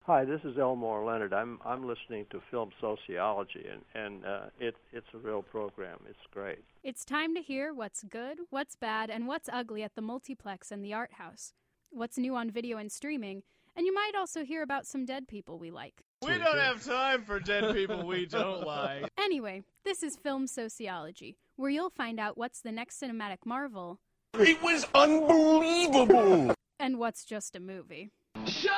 Hi, this is Elmore Leonard. I'm listening to Film Sociology, and it's a real program. It's great. It's time to hear what's good, what's bad, and what's ugly at the multiplex and the art house. What's new on video and streaming, and you might also hear about some dead people we like. We don't have time for dead people we don't like. Anyway, this is Film Sociology, where you'll find out what's the next cinematic marvel. It was unbelievable! And what's just a movie. Shut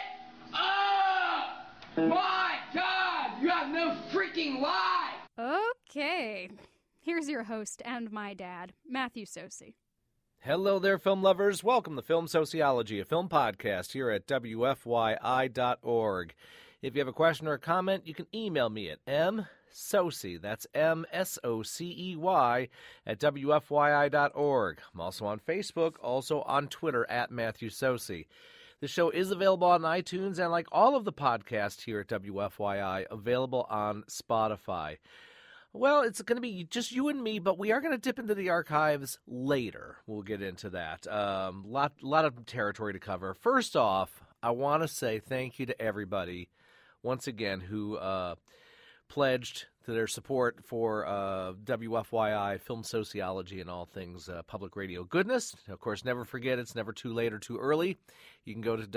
up! My God, you have no freaking life! Okay, here's your host and my dad, Matthew Sosi. Hello there, film lovers. Welcome to Film Sociology, a film podcast here at WFYI.org. If you have a question or a comment, you can email me at msocey, that's MSOCEY, at WFYI.org. I'm also on Facebook, also on Twitter, at Matthew Sosi. The show is available on iTunes and, like all of the podcasts here at WFYI, available on Spotify. Well, it's going to be just you and me, but we are going to dip into the archives later. We'll get into that. Lot of territory to cover. First off, I want to say thank you to everybody, once again, who pledged to their support for WFYI, Film Sociology, and all things public radio goodness. Of course, never forget, it's never too late or too early. You can go to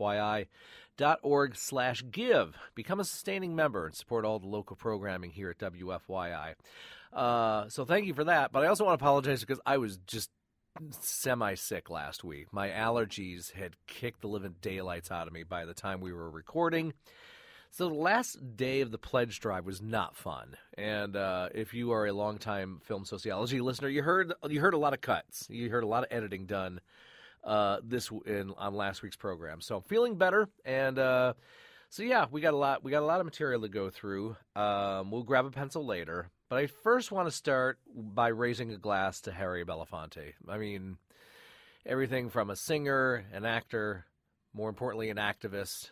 WFYI.org/give. Become a sustaining member and support all the local programming here at WFYI. So thank you for that. But I also want to apologize because I was just semi-sick last week. My allergies had kicked the living daylights out of me by the time we were recording. So the last day of the pledge drive was not fun, and if you are a longtime Film Sociology listener, you heard a lot of cuts. You heard a lot of editing done on last week's program. So I'm feeling better, and so yeah, we got a lot of material to go through. We'll grab a pencil later, but I first want to start by raising a glass to Harry Belafonte. I mean, everything from a singer, an actor, more importantly, an activist.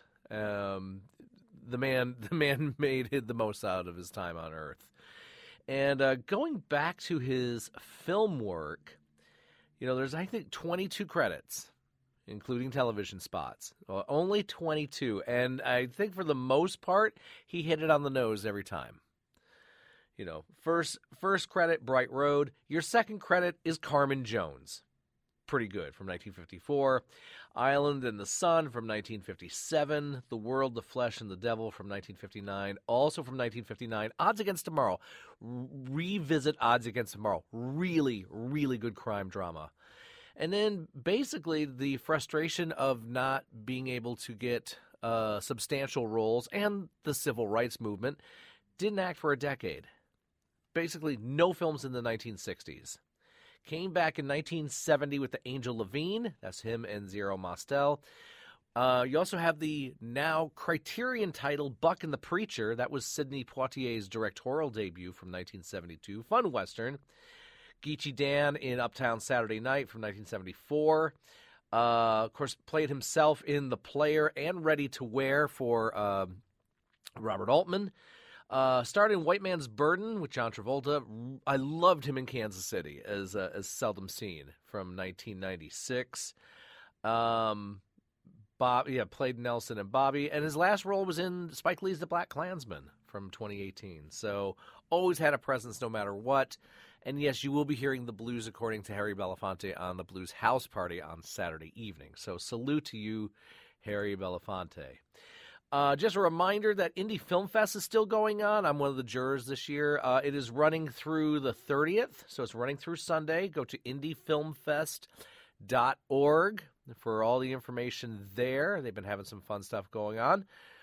The man made the most out of his time on Earth. And going back to his film work, there's, I think, 22 credits, including television spots. Well, only 22. And I think for the most part, he hit it on the nose every time. First credit, Bright Road. Your second credit is Carmen Jones. Pretty good, from 1954. Island and the Sun from 1957. The World, the Flesh, and the Devil from 1959. Also from 1959. Odds Against Tomorrow. Revisit Odds Against Tomorrow. Really, really good crime drama. And then basically the frustration of not being able to get substantial roles and the civil rights movement. Didn't act for a decade. Basically no films in the 1960s. Came back in 1970 with the Angel Levine. That's him and Zero Mostel. You also have the now Criterion title Buck and the Preacher. That was Sidney Poitier's directorial debut from 1972. Fun Western. Geechee Dan in Uptown Saturday Night from 1974. Of course, played himself in The Player and Ready to Wear for Robert Altman. Starred in White Man's Burden with John Travolta. I loved him in Kansas City as Seldom Seen from 1996. Played Nelson and Bobby, and his last role was in Spike Lee's The Black Klansman from 2018. So always had a presence no matter what. And yes, you will be hearing the blues according to Harry Belafonte on the Blues House Party on Saturday evening. So salute to you, Harry Belafonte. Just a reminder that Indie Film Fest is still going on. I'm one of the jurors this year. It is running through the 30th, so it's running through Sunday. Go to indiefilmfest.org for all the information there. They've been having some fun stuff going on.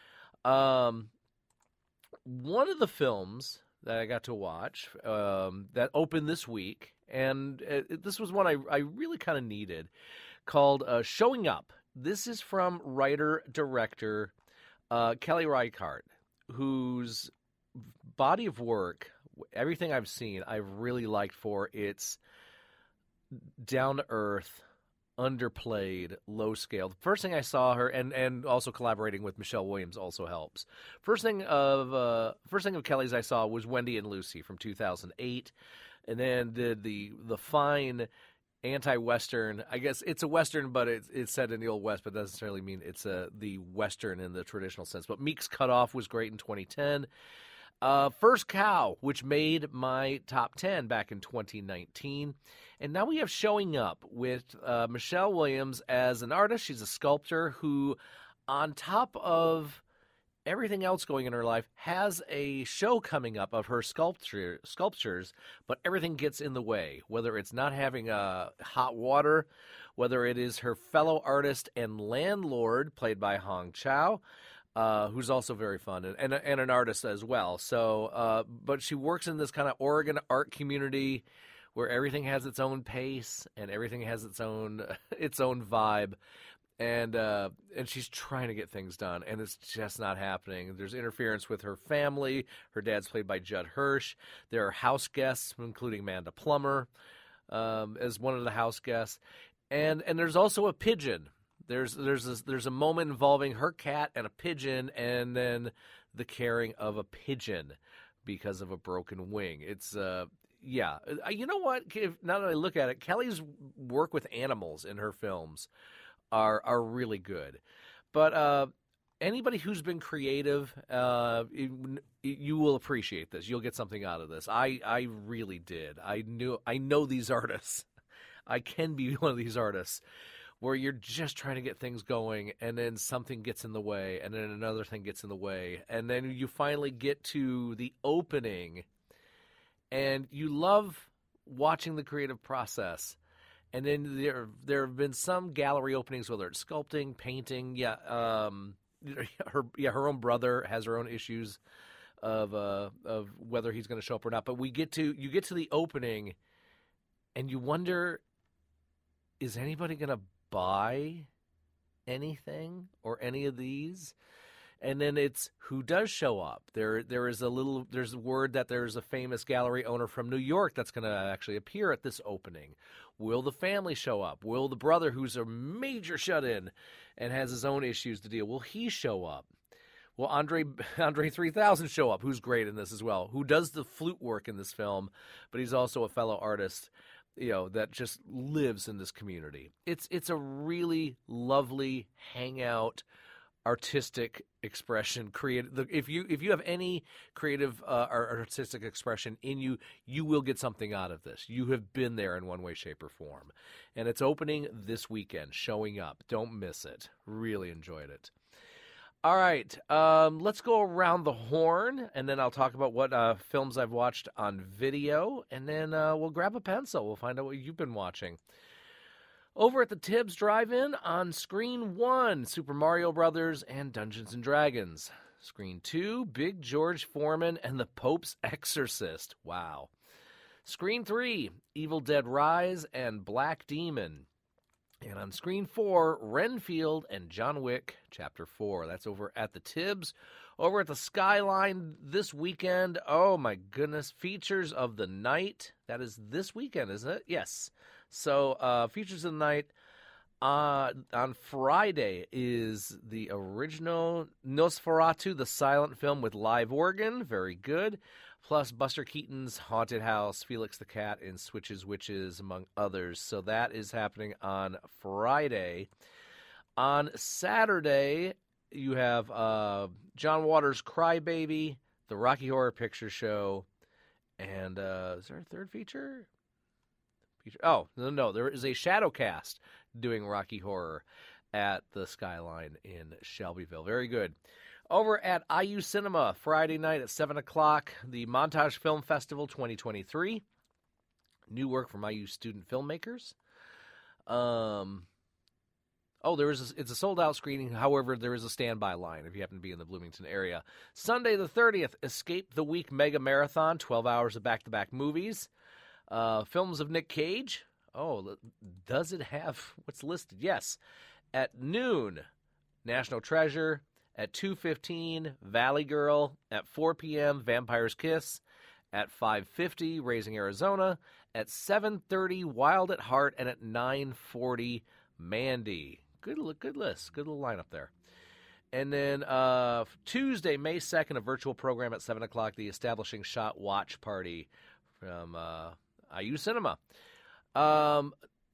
One of the films that I got to watch that opened this week, and this was one I really kind of needed, called Showing Up. This is from writer-director Kelly Reichardt, whose body of work, everything I've seen, I've really liked for its down-to-earth, underplayed, low-scale. The first thing I saw her, and also collaborating with Michelle Williams also helps. First thing of Kelly's I saw was Wendy and Lucy from 2008, and then did the fine anti-Western. I guess it's a Western, but it's set in the Old West, but doesn't necessarily mean it's the Western in the traditional sense. But Meek's Cutoff was great in 2010. First Cow, which made my top 10 back in 2019. And now we have Showing Up with Michelle Williams as an artist. She's a sculptor who, on top of everything else going in her life, has a show coming up of her sculptures, but everything gets in the way, whether it's not having hot water, whether it is her fellow artist and landlord, played by Hong Chow, who's also very fun and an artist as well. So, but she works in this kind of Oregon art community where everything has its own pace and everything has its own vibe. And she's trying to get things done, and it's just not happening. There's interference with her family. Her dad's played by Judd Hirsch. There are house guests, including Amanda Plummer, as one of the house guests. And there's also a pigeon. There's a moment involving her cat and a pigeon, and then the caring of a pigeon because of a broken wing. It's yeah. You know what? Now that I look at it, Kelly's work with animals in her films are really good. But anybody who's been creative, you will appreciate this. You'll get something out of this. I really did. I know these artists. I can be one of these artists where you're just trying to get things going, and then something gets in the way, and then another thing gets in the way, and then you finally get to the opening, and you love watching the creative process. And then there have been some gallery openings, whether it's sculpting, painting. Yeah, her own brother has her own issues of whether he's going to show up or not. But you get to the opening, and you wonder, is anybody going to buy anything or any of these? And then it's who does show up. There's a word that there's a famous gallery owner from New York that's going to actually appear at this opening. Will the family show up? Will the brother, who's a major shut-in and has his own issues to deal, will he show up? Will Andre 3000 show up, who's great in this as well, who does the flute work in this film, but he's also a fellow artist, that just lives in this community. It's a really lovely hangout, artistic expression. If you have any creative or artistic expression in you, you will get something out of this. You have been there in one way, shape, or form. And it's opening this weekend, Showing Up. Don't miss it. Really enjoyed it. All right, let's go around the horn, and then I'll talk about what films I've watched on video, and then we'll grab a pencil. We'll find out what you've been watching. Over at the Tibbs Drive-In, on Screen 1, Super Mario Brothers and Dungeons & Dragons. Screen 2, Big George Foreman and the Pope's Exorcist. Wow. Screen 3, Evil Dead Rise and Black Demon. And on Screen 4, Renfield and John Wick, Chapter 4. That's over at the Tibbs. Over at the Skyline this weekend, oh my goodness, Features of the Night. That is this weekend, isn't it? Yes. So, Features of the Night, on Friday is the original Nosferatu, the silent film with live organ. Very good. Plus Buster Keaton's Haunted House, Felix the Cat, and Switches Witches, among others. So that is happening on Friday. On Saturday, you have John Waters' Crybaby, the Rocky Horror Picture Show, and is there a third feature? Oh, no, there is a Shadowcast doing Rocky Horror at the Skyline in Shelbyville. Very good. Over at IU Cinema, Friday night at 7 o'clock, the Montage Film Festival 2023. New work from IU student filmmakers. It's a sold-out screening. However, there is a standby line if you happen to be in the Bloomington area. Sunday the 30th, Escape the Week Mega Marathon, 12 hours of back-to-back movies. Films of Nick Cage. Oh, does it have what's listed? Yes. At noon, National Treasure. At 2:15, Valley Girl. At 4 p.m., Vampire's Kiss. At 5:50, Raising Arizona. At 7:30, Wild at Heart. And at 9:40, Mandy. Good list. Good little lineup there. And then Tuesday, May 2nd, a virtual program at 7 o'clock, the Establishing Shot Watch Party from IU Cinema. Our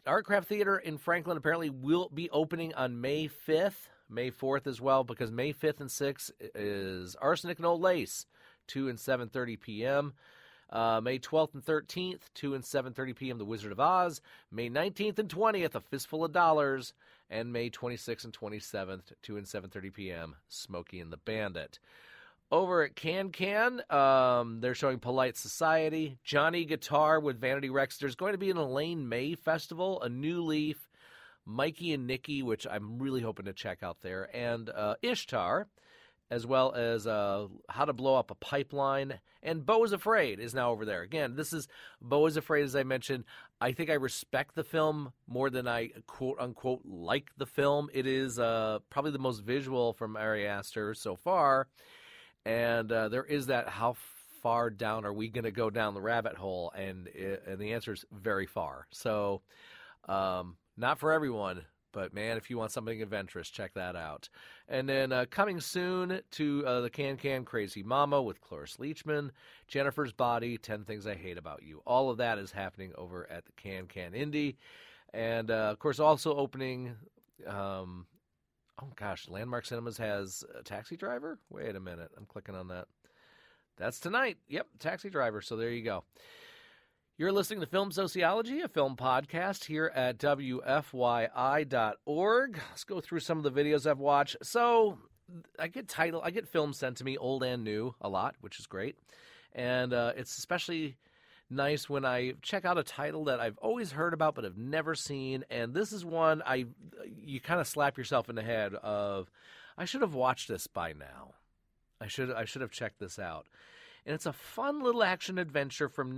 Artcraft Theater in Franklin apparently will be opening on May 5th, May 4th as well, because May 5th and 6th is Arsenic and Old Lace, 2 and 7:30 p.m. May 12th and 13th, 2 and 7:30 p.m., The Wizard of Oz. May 19th and 20th, A Fistful of Dollars. And May 26th and 27th, 2 and 7:30 p.m., Smokey and the Bandit. Over at Can, they're showing Polite Society, Johnny Guitar with Vanity Rex. There's going to be an Elaine May Festival, A New Leaf, Mikey and Nikki, which I'm really hoping to check out there, and Ishtar, as well as How to Blow Up a Pipeline, and Beau is Afraid is now over there. Again, this is Beau is Afraid, as I mentioned. I think I respect the film more than I quote-unquote like the film. It is probably the most visual from Ari Aster so far. And there is that, how far down are we going to go down the rabbit hole? And the answer is very far. So not for everyone, but, man, if you want something adventurous, check that out. And then coming soon to the Can Crazy Mama with Cloris Leachman, Jennifer's Body, 10 Things I Hate About You. All of that is happening over at the Can Indie. And, of course, also opening... Oh, gosh, Landmark Cinemas has a Taxi Driver? Wait a minute. I'm clicking on that. That's tonight. Yep, Taxi Driver. So there you go. You're listening to Film Sociology, a film podcast here at WFYI.org. Let's go through some of the videos I've watched. So I get films sent to me, old and new, a lot, which is great. And it's especially nice when I check out a title that I've always heard about but have never seen, and this is one you kind of slap yourself in the head of, I should have watched this by now. I should have checked this out. And it's a fun little action adventure from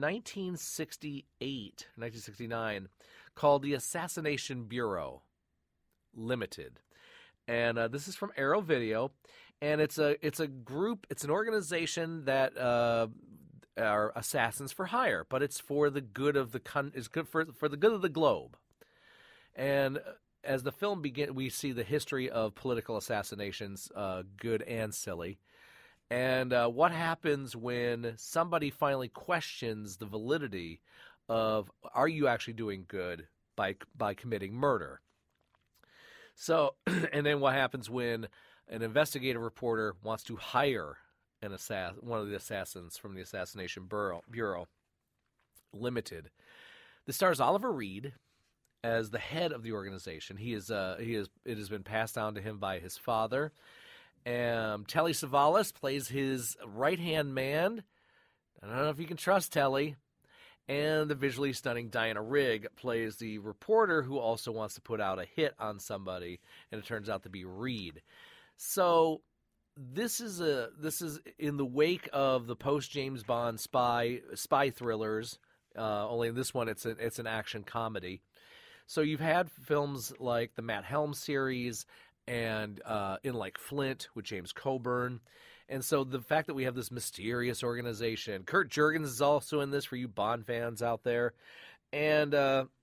1969 called The Assassination Bureau Limited. And this is from Arrow Video, and it's an organization that are assassins for hire, but it's for the good of the for the good of the globe. And as the film begins, we see the history of political assassinations, good and silly, and what happens when somebody finally questions the validity of, are you actually doing good by committing murder? So, and then what happens when an investigative reporter wants to hire one of the assassins from the Assassination Bureau Limited. This stars Oliver Reed as the head of the organization. It has been passed down to him by his father. Telly Savalas plays his right-hand man. I don't know if you can trust Telly. And the visually stunning Diana Rigg plays the reporter who also wants to put out a hit on somebody, and it turns out to be Reed. So This is in the wake of the post-James Bond spy thrillers. Only in this one, it's an action comedy. So you've had films like the Matt Helm series and In Like Flint with James Coburn. And so the fact that we have this mysterious organization, Kurt Jurgens is also in this for you Bond fans out there, and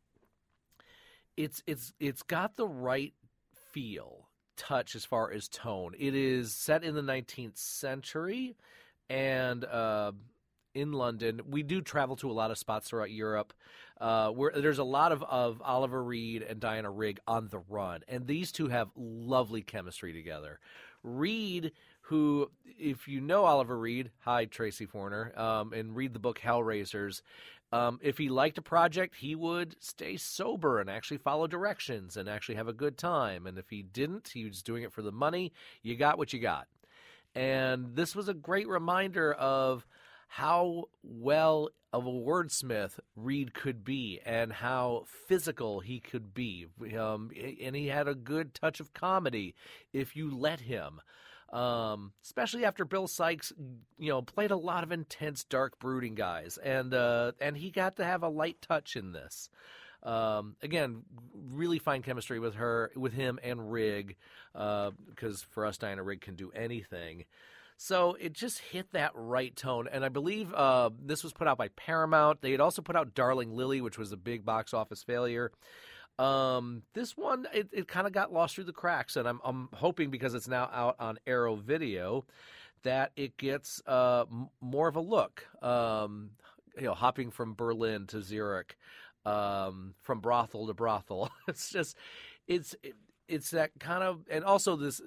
it's got the right touch as far as tone. It is set in the 19th century, and in London. We do travel to a lot of spots throughout Europe where there's a lot of Oliver Reed and Diana Rigg on the run, and these two have lovely chemistry together. Reed, who, if you know Oliver Reed, hi Tracy Forner, and read the book Hellraisers, if he liked a project, he would stay sober and actually follow directions and actually have a good time. And if he didn't, he was doing it for the money. You got what you got. And this was a great reminder of how well of a wordsmith Reed could be and how physical he could be. And he had a good touch of comedy if you let him. Especially after Bill Sikes, played a lot of intense, dark, brooding guys, and he got to have a light touch in this. Again, really fine chemistry with him and Rigg, because for us, Diana Rigg can do anything. So it just hit that right tone, and I believe this was put out by Paramount. They had also put out Darling Lily, which was a big box office failure. This one, it kind of got lost through the cracks, and I'm hoping, because it's now out on Arrow Video, that it gets more of a look. Hopping from Berlin to Zurich, from brothel to brothel. It's just, it's that kind of, and also this,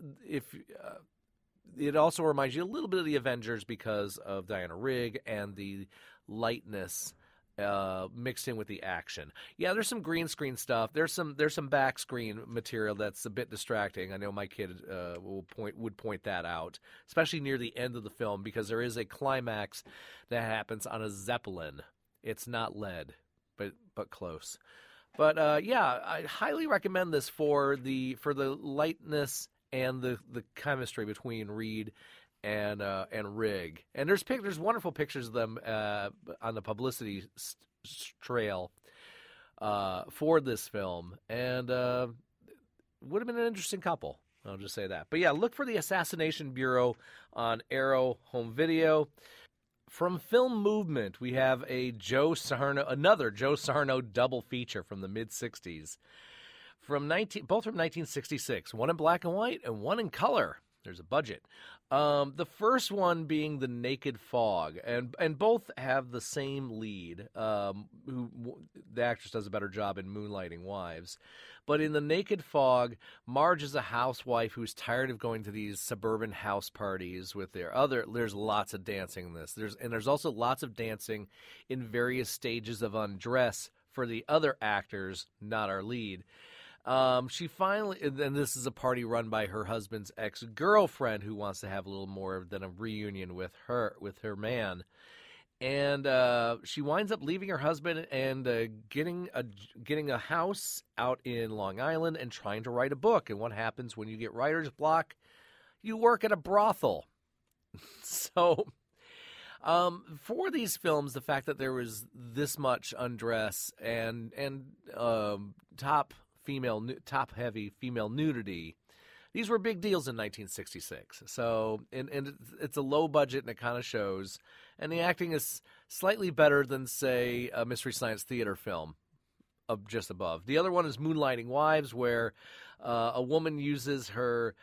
it also reminds you a little bit of the Avengers because of Diana Rigg and the lightness mixed in with the action. Yeah, there's some green screen stuff. There's some back screen material that's a bit distracting. I know my kid would point that out, especially near the end of the film, because there is a climax that happens on a Zeppelin. It's not lead, but close. But yeah, I highly recommend this for the lightness and the chemistry between Reed and Rigg. And there's wonderful pictures of them on the publicity trail for this film, and would have been an interesting couple. I'll just say that. But yeah, look for the Assassination Bureau on Arrow Home Video. From Film Movement, we have another Joe Sarno double feature from the mid-'60s. Both from 1966, one in black and white and one in color. There's a budget. The first one being The Naked Fog, and both have the same lead, who the actress does a better job in Moonlighting Wives. But in The Naked Fog, Marge is a housewife who's tired of going to these suburban house parties with there's lots of dancing in this. There's also lots of dancing in various stages of undress for the other actors, not our lead. She finally, and this is a party run by her husband's ex-girlfriend who wants to have a little more than a reunion with her man. And she winds up leaving her husband and getting a house out in Long Island and trying to write a book. And what happens when you get writer's block? You work at a brothel. So for these films, the fact that there was this much undress and top-heavy female nudity, these were big deals in 1966. So, and it's a low budget, and it kind of shows. And the acting is slightly better than, say, a Mystery Science Theater film of just above. The other one is Moonlighting Wives, where a woman uses her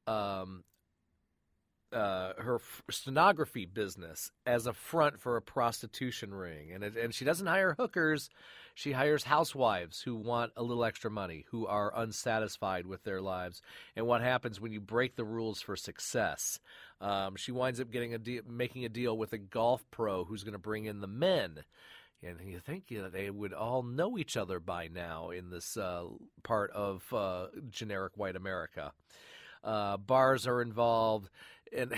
stenography business as a front for a prostitution ring, and she doesn't hire hookers. She hires housewives who want a little extra money, who are unsatisfied with their lives. And what happens when you break the rules for success? She winds up making a deal with a golf pro who's going to bring in the men. And you think they would all know each other by now in this part of generic white America. Bars are involved. And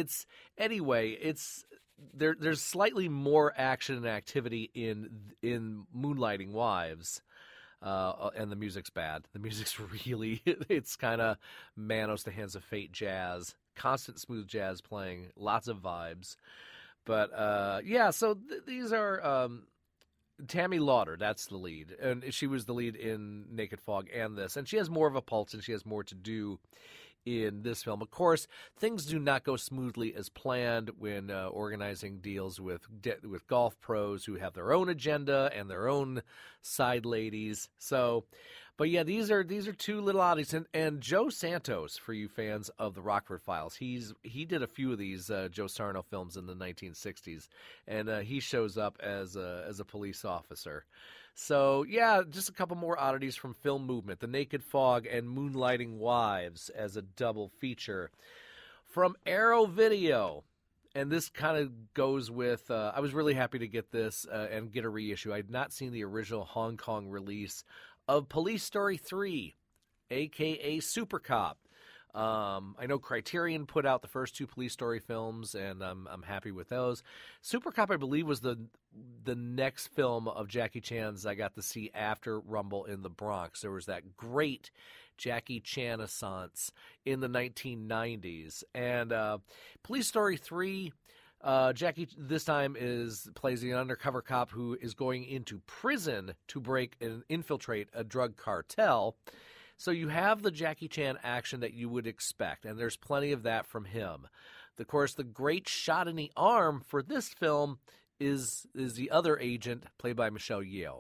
there's slightly more action and activity in Moonlighting Wives, and the music's bad. The music's really, it's kind of Manos to Hands of Fate jazz, constant smooth jazz playing, lots of vibes. But yeah, so these are Tammy Lauder, that's the lead, and she was the lead in Naked Fog and this, and she has more of a pulse and she has more to do in this film. Of course, things do not go smoothly as planned when organizing deals with golf pros who have their own agenda and their own side ladies. So, but yeah, these are two little oddities. And Joe Santos, for you fans of the Rockford Files, he did a few of these Joe Sarno films in the 1960s, and he shows up as a police officer. So, yeah, just a couple more oddities from Film Movement, The Naked Fog and Moonlighting Wives as a double feature. From Arrow Video, and this kind of goes with, I was really happy to get this and get a reissue. I had not seen the original Hong Kong release of Police Story 3, a.k.a. Super Cop. I know Criterion put out the first two Police Story films, and I'm happy with those. Super Cop, I believe, was the next film of Jackie Chan's I got to see after Rumble in the Bronx. There was that great Jackie Chan-assance in the 1990s. And Police Story 3, Jackie this time plays an undercover cop who is going into prison to break and infiltrate a drug cartel. So you have the Jackie Chan action that you would expect, and there's plenty of that from him. Of course, the great shot in the arm for this film is the other agent, played by Michelle Yeoh.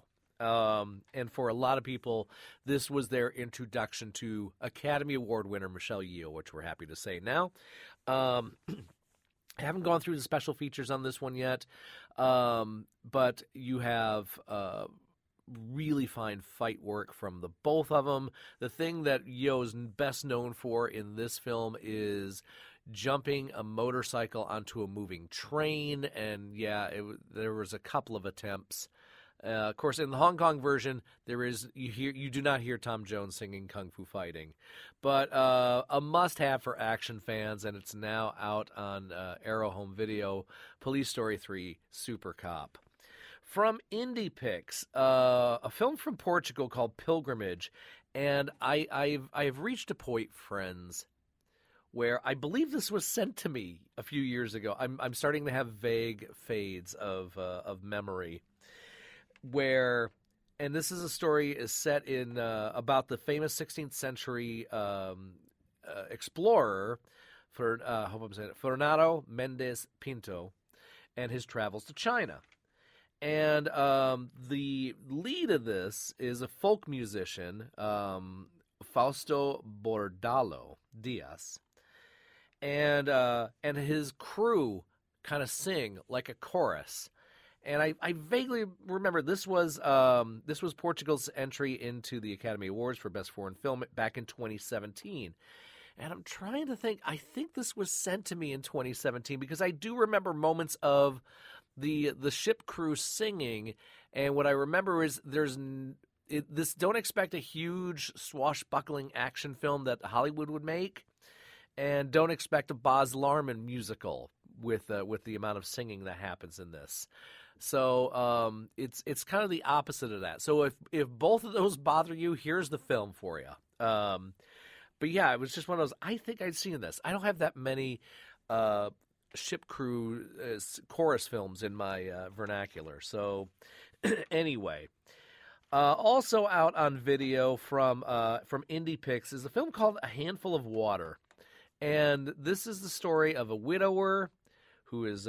And for a lot of people, this was their introduction to Academy Award winner Michelle Yeoh, which we're happy to say now. I haven't gone through the special features on this one yet, but you have really fine fight work from the both of them. The thing that Yeoh's best known for in this film is jumping a motorcycle onto a moving train, and there was a couple of attempts. Of course, in the Hong Kong version, you do not hear Tom Jones singing Kung Fu Fighting, but a must-have for action fans, and it's now out on Arrow Home Video. Police Story 3: Super Cop. From IndiePix, a film from Portugal called Pilgrimage, and I've reached a point, friends, where I believe this was sent to me a few years ago. I'm starting to have vague fades of memory. And this is a story is set in about the famous 16th century explorer Fernando Mendes Pinto and his travels to China. And the lead of this is a folk musician, Fausto Bordalo Diaz, and his crew kind of sing like a chorus. And I vaguely remember this was Portugal's entry into the Academy Awards for Best Foreign Film back in 2017. And I'm trying to think. I think this was sent to me in 2017 because I do remember moments of the ship crew singing. And what I remember is don't expect a huge swashbuckling action film that Hollywood would make, and don't expect a Baz Luhrmann musical with the amount of singing that happens in this. So it's kind of the opposite of that. So if both of those bother you, here's the film for you. But yeah, it was just one of those. I think I'd seen this. I don't have that many ship crew chorus films in my vernacular. So anyway, also out on video from IndiePix is a film called A Handful of Water, and this is the story of a widower who is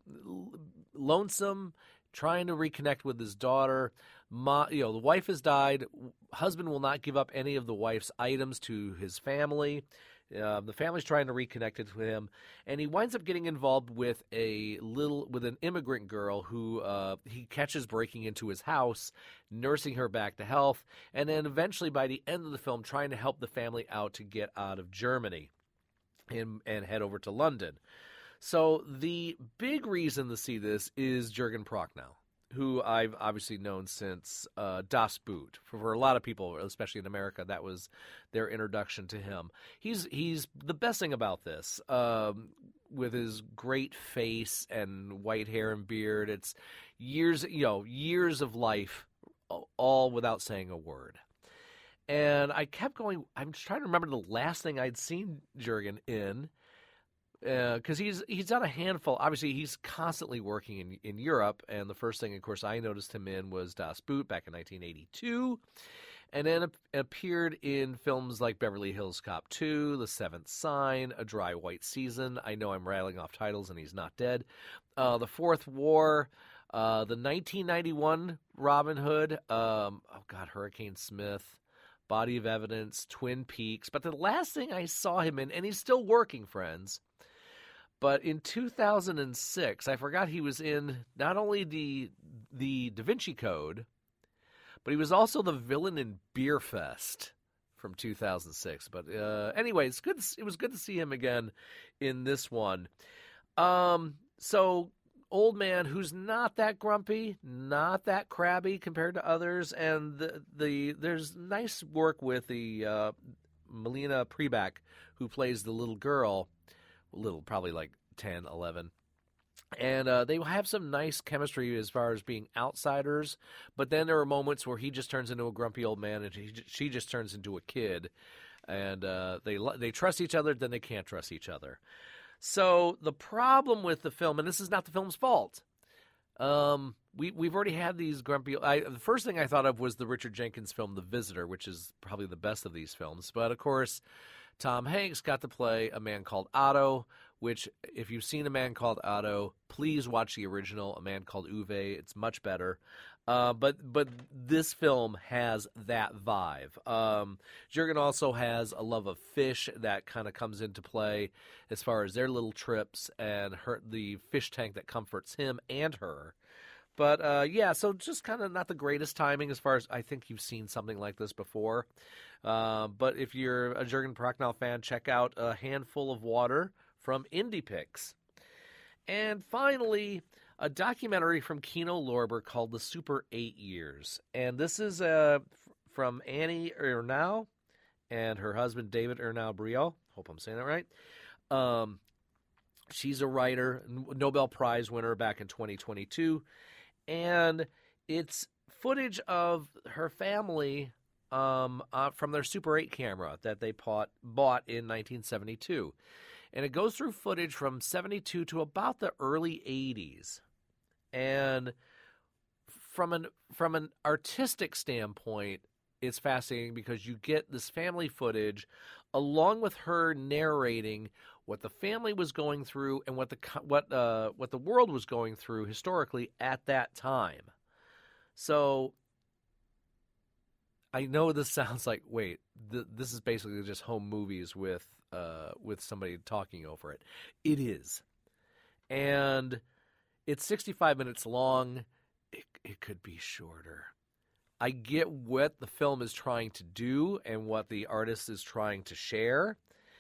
lonesome, trying to reconnect with his daughter. The wife has died. Husband will not give up any of the wife's items to his family. The family's trying to reconnect it with him, and he winds up getting involved with an immigrant girl who he catches breaking into his house, nursing her back to health, and then eventually by the end of the film trying to help the family out to get out of Germany and head over to London. So the big reason to see this is Jürgen Prochnow, who I've obviously known since Das Boot. For a lot of people, especially in America, that was their introduction to him. He's the best thing about this, with his great face and white hair and beard. It's years of life, all without saying a word. And I kept going. I'm just trying to remember the last thing I'd seen Jürgen in. Because he's done a handful. Obviously, he's constantly working in Europe, and the first thing, of course, I noticed him in was Das Boot back in 1982, and then appeared in films like Beverly Hills Cop 2, The Seventh Sign, A Dry White Season. I know I'm rattling off titles, and he's not dead. The Fourth War, the 1991 Robin Hood, Hurricane Smith, Body of Evidence, Twin Peaks. But the last thing I saw him in, and he's still working, friends, but in 2006, I forgot he was in not only the Da Vinci Code, but he was also the villain in Beer Fest from 2006. But anyway, it was good to see him again in this one. So old man who's not that grumpy, not that crabby compared to others, and there's nice work with the Melina Priback, who plays the little girl. Probably like 10, 11. And they have some nice chemistry as far as being outsiders, but then there are moments where he just turns into a grumpy old man and she just turns into a kid. And they trust each other, then they can't trust each other. So the problem with the film, and this is not the film's fault, we've already had these grumpy... the first thing I thought of was the Richard Jenkins film The Visitor, which is probably the best of these films. But, of course, Tom Hanks got to play A Man Called Otto, which, if you've seen A Man Called Otto, please watch the original, A Man Called Uwe. It's much better. But this film has that vibe. Jürgen also has a love of fish that kind of comes into play as far as their little trips and the fish tank that comforts him and her. But, yeah, so just kind of not the greatest timing as far as I think you've seen something like this before. But if you're a Jürgen Prochnow fan, check out A Handful of Water from IndiePix. And finally, a documentary from Kino Lorber called The Super 8 Years. And this is from Annie Ernaux and her husband David Ernaux-Briot. Hope I'm saying that right. She's a writer, Nobel Prize winner back in 2022. And it's footage of her family from their Super 8 camera that they bought in 1972. And it goes through footage from 72 to about the early 80s. And from an artistic standpoint, it's fascinating because you get this family footage along with her narrating what the family was going through and what the world was going through historically at that time. So I know this sounds like, wait, this is basically just home movies with somebody talking over it. It is. And it's 65 minutes long. It could be shorter. I get what the film is trying to do and what the artist is trying to share.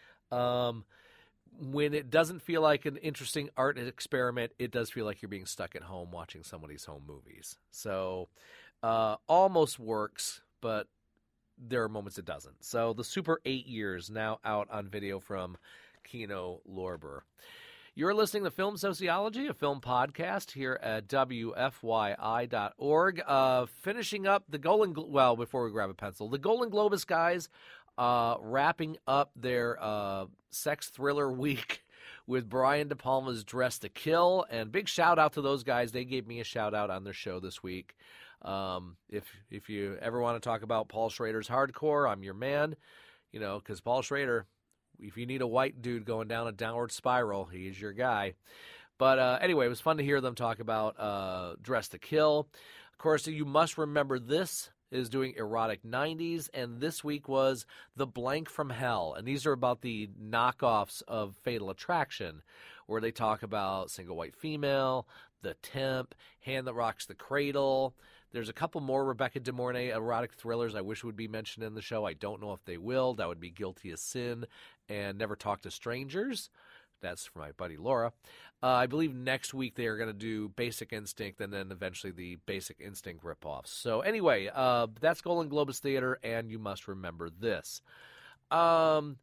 When it doesn't feel like an interesting art experiment, it does feel like you're being stuck at home watching somebody's home movies. So almost works, but there are moments it doesn't. So The Super 8 Years, now out on video from Kino Lorber. You're listening to Film Sociology, a film podcast here at WFYI.org. Finishing up the before we grab a pencil, the Golden Globus guys wrapping up their sex thriller week with Brian De Palma's Dress to Kill. And big shout out to those guys. They gave me a shout out on their show this week. If you ever want to talk about Paul Schrader's hardcore, I'm your man, because Paul Schrader, if you need a white dude going down a downward spiral, he's your guy. But anyway, it was fun to hear them talk about Dress to Kill. Of course, You Must Remember This is doing Erotic 90s, and this week was The Blank from Hell. And these are about the knockoffs of Fatal Attraction, where they talk about Single White Female, The Temp, Hand That Rocks the Cradle. There's a couple more Rebecca De Mornay erotic thrillers I wish would be mentioned in the show. I don't know if they will. That would be Guilty as Sin and Never Talk to Strangers. That's for my buddy Laura. I believe next week they are going to do Basic Instinct and then eventually the Basic Instinct ripoffs. So anyway, that's Golden Globus Theater, and You Must Remember This. We'll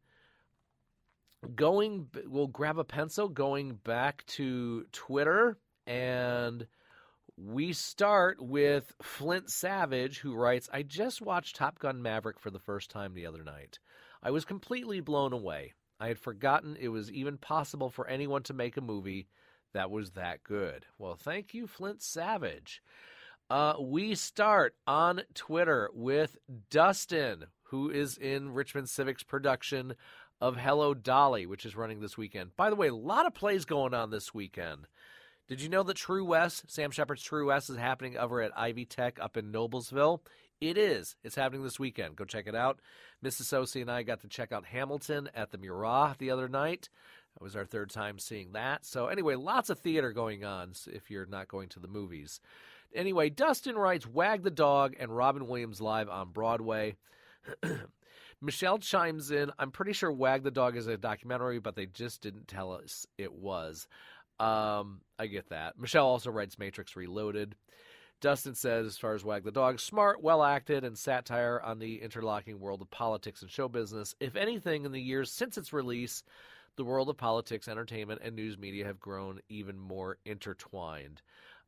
grab a pencil, going back to Twitter, and we start with Flint Savage, who writes, I just watched Top Gun Maverick for the first time the other night. I was completely blown away. I had forgotten it was even possible for anyone to make a movie that was that good. Well, thank you, Flint Savage. We start on Twitter with Dustin, who is in Richmond Civic's production of Hello, Dolly, which is running this weekend. By the way, a lot of plays going on this weekend. Did you know that True West, Sam Shepard's True West, is happening over at Ivy Tech up in Noblesville? It is. It's happening this weekend. Go check it out. Mrs. Sosi and I got to check out Hamilton at the Murat the other night. It was our third time seeing that. So anyway, lots of theater going on if you're not going to the movies. Anyway, Dustin writes, Wag the Dog and Robin Williams live on Broadway. Michelle chimes in, I'm pretty sure Wag the Dog is a documentary, but they just didn't tell us it was. I get that. Michelle also writes Matrix Reloaded. Dustin says, as far as Wag the Dog, smart, well-acted, and satire on the interlocking world of politics and show business. If anything, in the years since its release, the world of politics, entertainment, and news media have grown even more intertwined.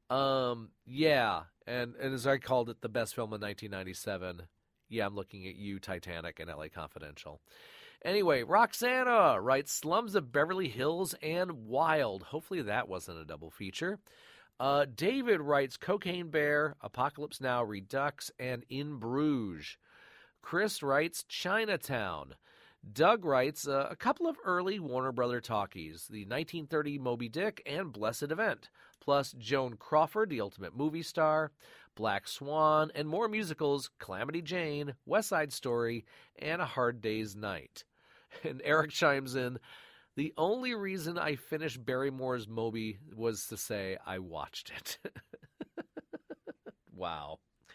Yeah, and as I called it, the best film in 1997, yeah, I'm looking at you, Titanic, and LA Confidential. Anyway, Roxana writes Slums of Beverly Hills and Wild. Hopefully that wasn't a double feature. David writes Cocaine Bear, Apocalypse Now, Redux, and In Bruges. Chris writes Chinatown. Doug writes a couple of early Warner Brother talkies, the 1930 Moby Dick and Blessed Event, plus Joan Crawford, the ultimate movie star, Black Swan, and more musicals, Calamity Jane, West Side Story, and A Hard Day's Night. And Eric chimes in, the only reason I finished Barrymore's Moby was to say I watched it. Wow.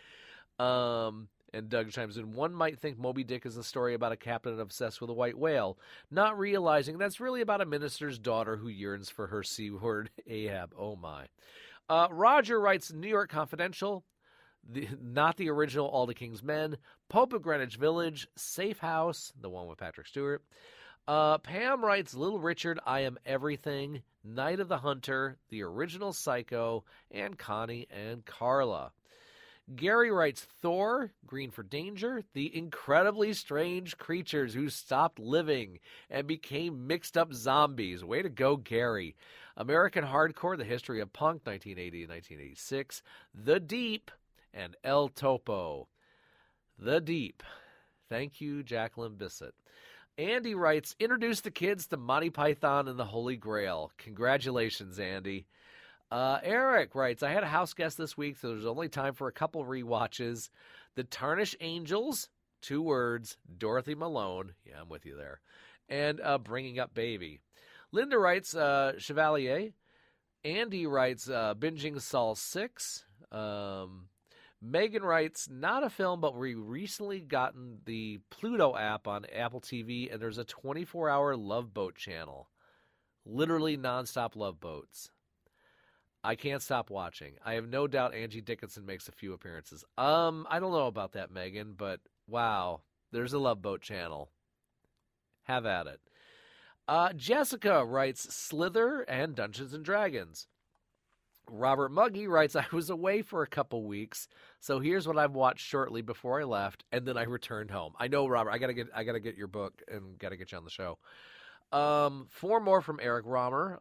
And Doug chimes in, one might think Moby Dick is a story about a captain obsessed with a white whale, not realizing that's really about a minister's daughter who yearns for her C-word, Ahab. Oh, my. Roger writes, New York Confidential, not the original All the King's Men, Pope of Greenwich Village, Safe House, the one with Patrick Stewart. Pam writes, Little Richard, I Am Everything, Night of the Hunter, the original Psycho, and Connie and Carla. Gary writes, Thor, Green for Danger, the incredibly strange creatures who stopped living and became mixed-up zombies. Way to go, Gary. American Hardcore, The History of Punk, 1980 and 1986. The Deep, and El Topo. The Deep. Thank you, Jacqueline Bissett. Andy writes, introduce the kids to Monty Python and the Holy Grail. Congratulations, Andy. Eric writes, I had a house guest this week, so there's only time for a couple rewatches. The Tarnished Angels, 2 words, Dorothy Malone, yeah, I'm with you there, and Bringing Up Baby. Linda writes, Chevalier. Andy writes, Binging Saul 6. Megan writes, not a film, but we recently gotten the Pluto app on Apple TV, and there's a 24-hour Love Boat channel. Literally nonstop love boats. I can't stop watching. I have no doubt Angie Dickinson makes a few appearances. I don't know about that, Megan, but wow, there's a Love Boat channel. Have at it. Jessica writes Slither and Dungeons & Dragons. Robert Muggy writes, I was away for a couple weeks, so here's what I've watched shortly before I left, and then I returned home. I know, Robert, I gotta get your book and gotta get you on the show. 4 more from Eric Romer.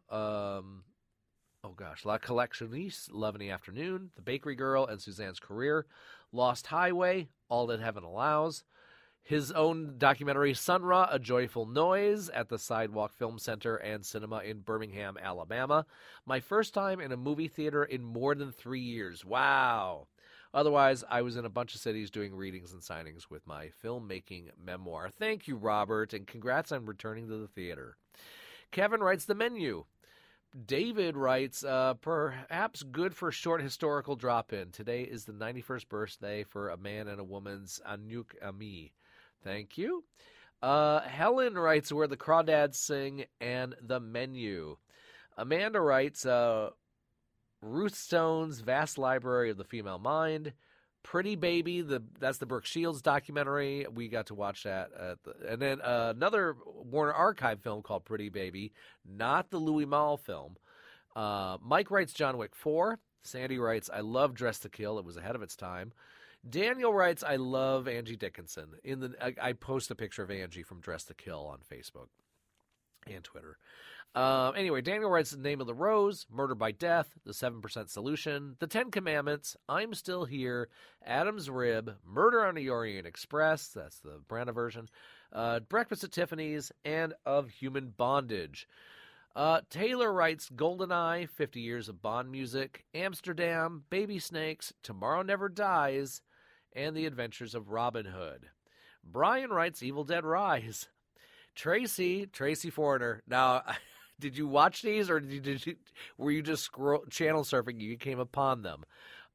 La Collectioniste, Love in the Afternoon, The Bakery Girl and Suzanne's Career, Lost Highway, All That Heaven Allows, his own documentary, Sun Ra, A Joyful Noise, at the Sidewalk Film Center and Cinema in Birmingham, Alabama. My first time in a movie theater in more than 3 years. Wow. Otherwise, I was in a bunch of cities doing readings and signings with my filmmaking memoir. Thank you, Robert, and congrats on returning to the theater. Kevin writes The Menu. David writes, perhaps good for a short historical drop-in. Today is the 91st birthday for a man and a woman's Anouk Ami. Thank you. Helen writes, Where the Crawdads Sing and The Menu. Amanda writes, Ruth Stone's Vast Library of the Female Mind. Pretty Baby, that's the Brooke Shields documentary. We got to watch that. And then another Warner Archive film called Pretty Baby, not the Louis Malle film. Mike writes John Wick 4. Sandy writes, I love Dress to Kill. It was ahead of its time. Daniel writes, I love Angie Dickinson. I post a picture of Angie from Dress to Kill on Facebook and Twitter. Anyway, Daniel writes The Name of the Rose, Murder by Death, The 7% Solution, The 10 Commandments, I'm Still Here, Adam's Rib, Murder on the Orient Express, that's the Branagh version, Breakfast at Tiffany's, and Of Human Bondage. Taylor writes GoldenEye, 50 Years of Bond Music, Amsterdam, Baby Snakes, Tomorrow Never Dies, and The Adventures of Robin Hood. Brian writes Evil Dead Rise. Tracy Foreigner. Now, did you watch these, or were you just channel surfing? You came upon them.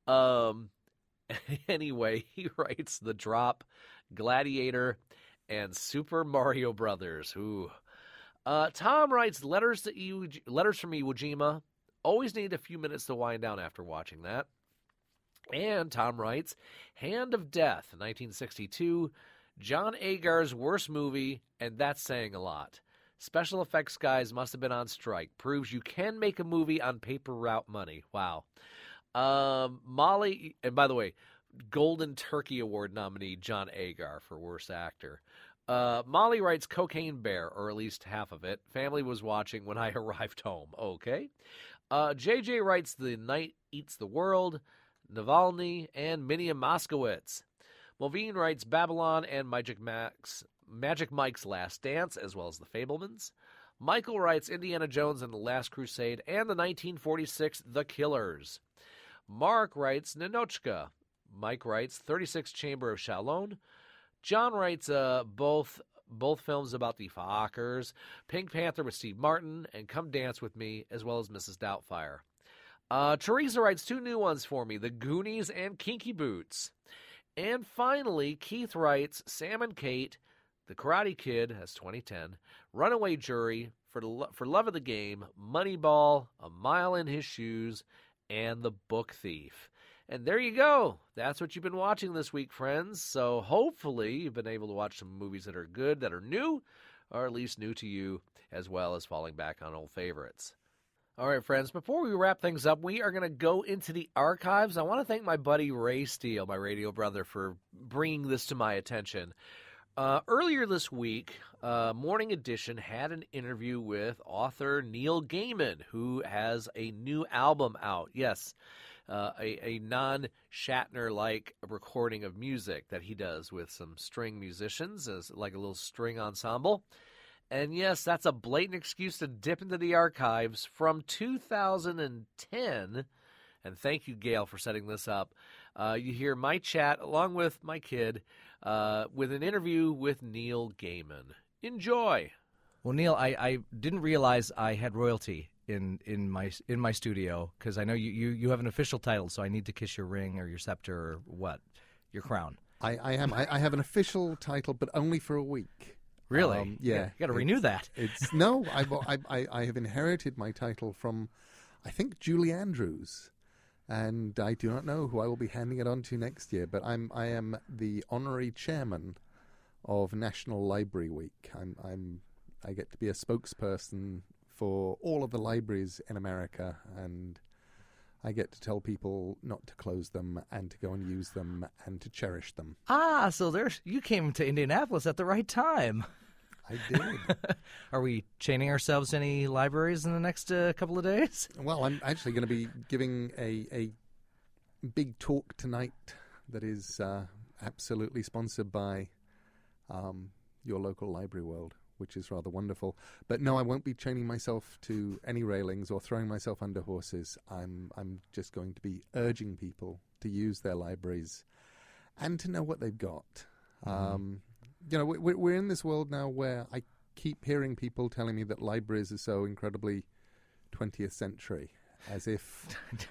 Anyway, he writes The Drop, Gladiator, and Super Mario Brothers. Ooh. Tom writes Letters from Iwo Jima. Always need a few minutes to wind down after watching that. And Tom writes Hand of Death, 1962. John Agar's worst movie, and that's saying a lot. Special effects guys must have been on strike. Proves you can make a movie on paper route money. Wow. Molly, and by the way, Golden Turkey Award nominee John Agar for worst actor. Molly writes Cocaine Bear, or at least half of it. Family was watching when I arrived home. Okay. JJ writes The Night Eats the World, Navalny, and Minnie Moskowitz. Mulveen writes Babylon and Magic Mike's Last Dance, as well as The Fabelmans. Michael writes Indiana Jones and the Last Crusade and the 1946 The Killers. Mark writes Ninochka. Mike writes 36 Chamber of Shalon. John writes both films about the Fockers, Pink Panther with Steve Martin, and Come Dance with Me, as well as Mrs. Doubtfire. Teresa writes 2 new ones for me, The Goonies and Kinky Boots. And finally, Keith writes Sam and Kate, The Karate Kid, that's 2010, Runaway Jury, For Love of the Game, Moneyball, A Mile in His Shoes, and The Book Thief. And there you go. That's what you've been watching this week, friends. So hopefully you've been able to watch some movies that are good, that are new, or at least new to you, as well as falling back on old favorites. All right, friends, before we wrap things up, we are going to go into the archives. I want to thank my buddy Ray Steele, my radio brother, for bringing this to my attention. Earlier this week, Morning Edition had an interview with author Neil Gaiman, who has a new album out. Yes, a non-Shatner-like recording of music that he does with some string musicians, as like a little string ensemble. And yes, that's a blatant excuse to dip into the archives from 2010. And thank you, Gail, for setting this up. You hear my chat along with my kid with an interview with Neil Gaiman. Enjoy. Well, Neil, I didn't realize I had royalty in my studio, because I know you have an official title, so I need to kiss your ring or your scepter or what, your crown. I have an official title, but only for a week. Really? Yeah. You got to renew that. No, I have inherited my title from, I think, Julie Andrews, and I do not know who I will be handing it on to next year. But I am the honorary chairman of National Library Week. I get to be a spokesperson for all of the libraries in America, and I get to tell people not to close them and to go and use them and to cherish them. Ah, so you came to Indianapolis at the right time. I did. Are we chaining ourselves to any libraries in the next couple of days? Well, I'm actually going to be giving a big talk tonight that is absolutely sponsored by your local library world, which is rather wonderful. But no, I won't be chaining myself to any railings or throwing myself under horses. I'm just going to be urging people to use their libraries and to know what they've got. Mm-hmm. We're in this world now where I keep hearing people telling me that libraries are so incredibly 20th century, as if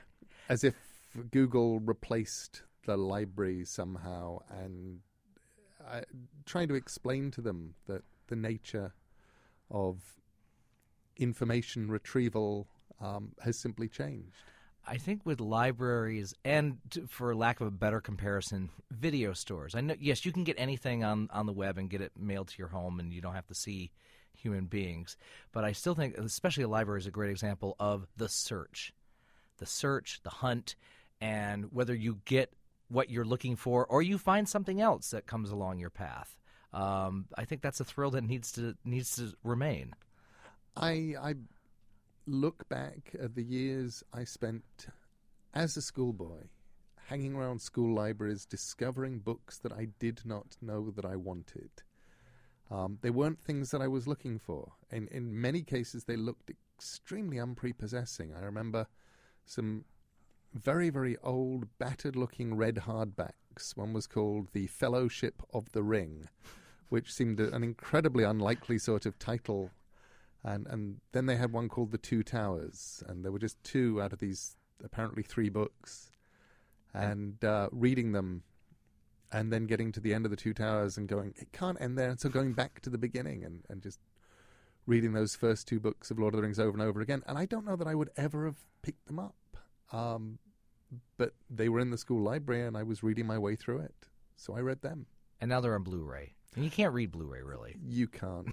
Google replaced the library somehow, and trying to explain to them that the nature of information retrieval has simply changed. I think with libraries and, for lack of a better comparison, video stores. I know, yes, you can get anything on the web and get it mailed to your home, and you don't have to see human beings. But I still think, especially a library is a great example of the search, the hunt, and whether you get what you're looking for or you find something else that comes along your path. I think that's a thrill that needs to remain. I look back at the years I spent as a schoolboy hanging around school libraries, discovering books that I did not know that I wanted. They weren't things that I was looking for. In many cases, they looked extremely unprepossessing. I remember some very, very old, battered-looking red hardbacks. One was called The Fellowship of the Ring, which seemed an incredibly unlikely sort of title. And then they had one called The Two Towers, and there were just 2 out of these apparently 3 books. And reading them and then getting to the end of The Two Towers and going, it can't end there. And so going back to the beginning and just reading those first 2 books of Lord of the Rings over and over again. And I don't know that I would ever have picked them up. But they were in the school library, and I was reading my way through it. So I read them. And now they're on Blu-ray. And you can't read Blu-ray, really. You can't.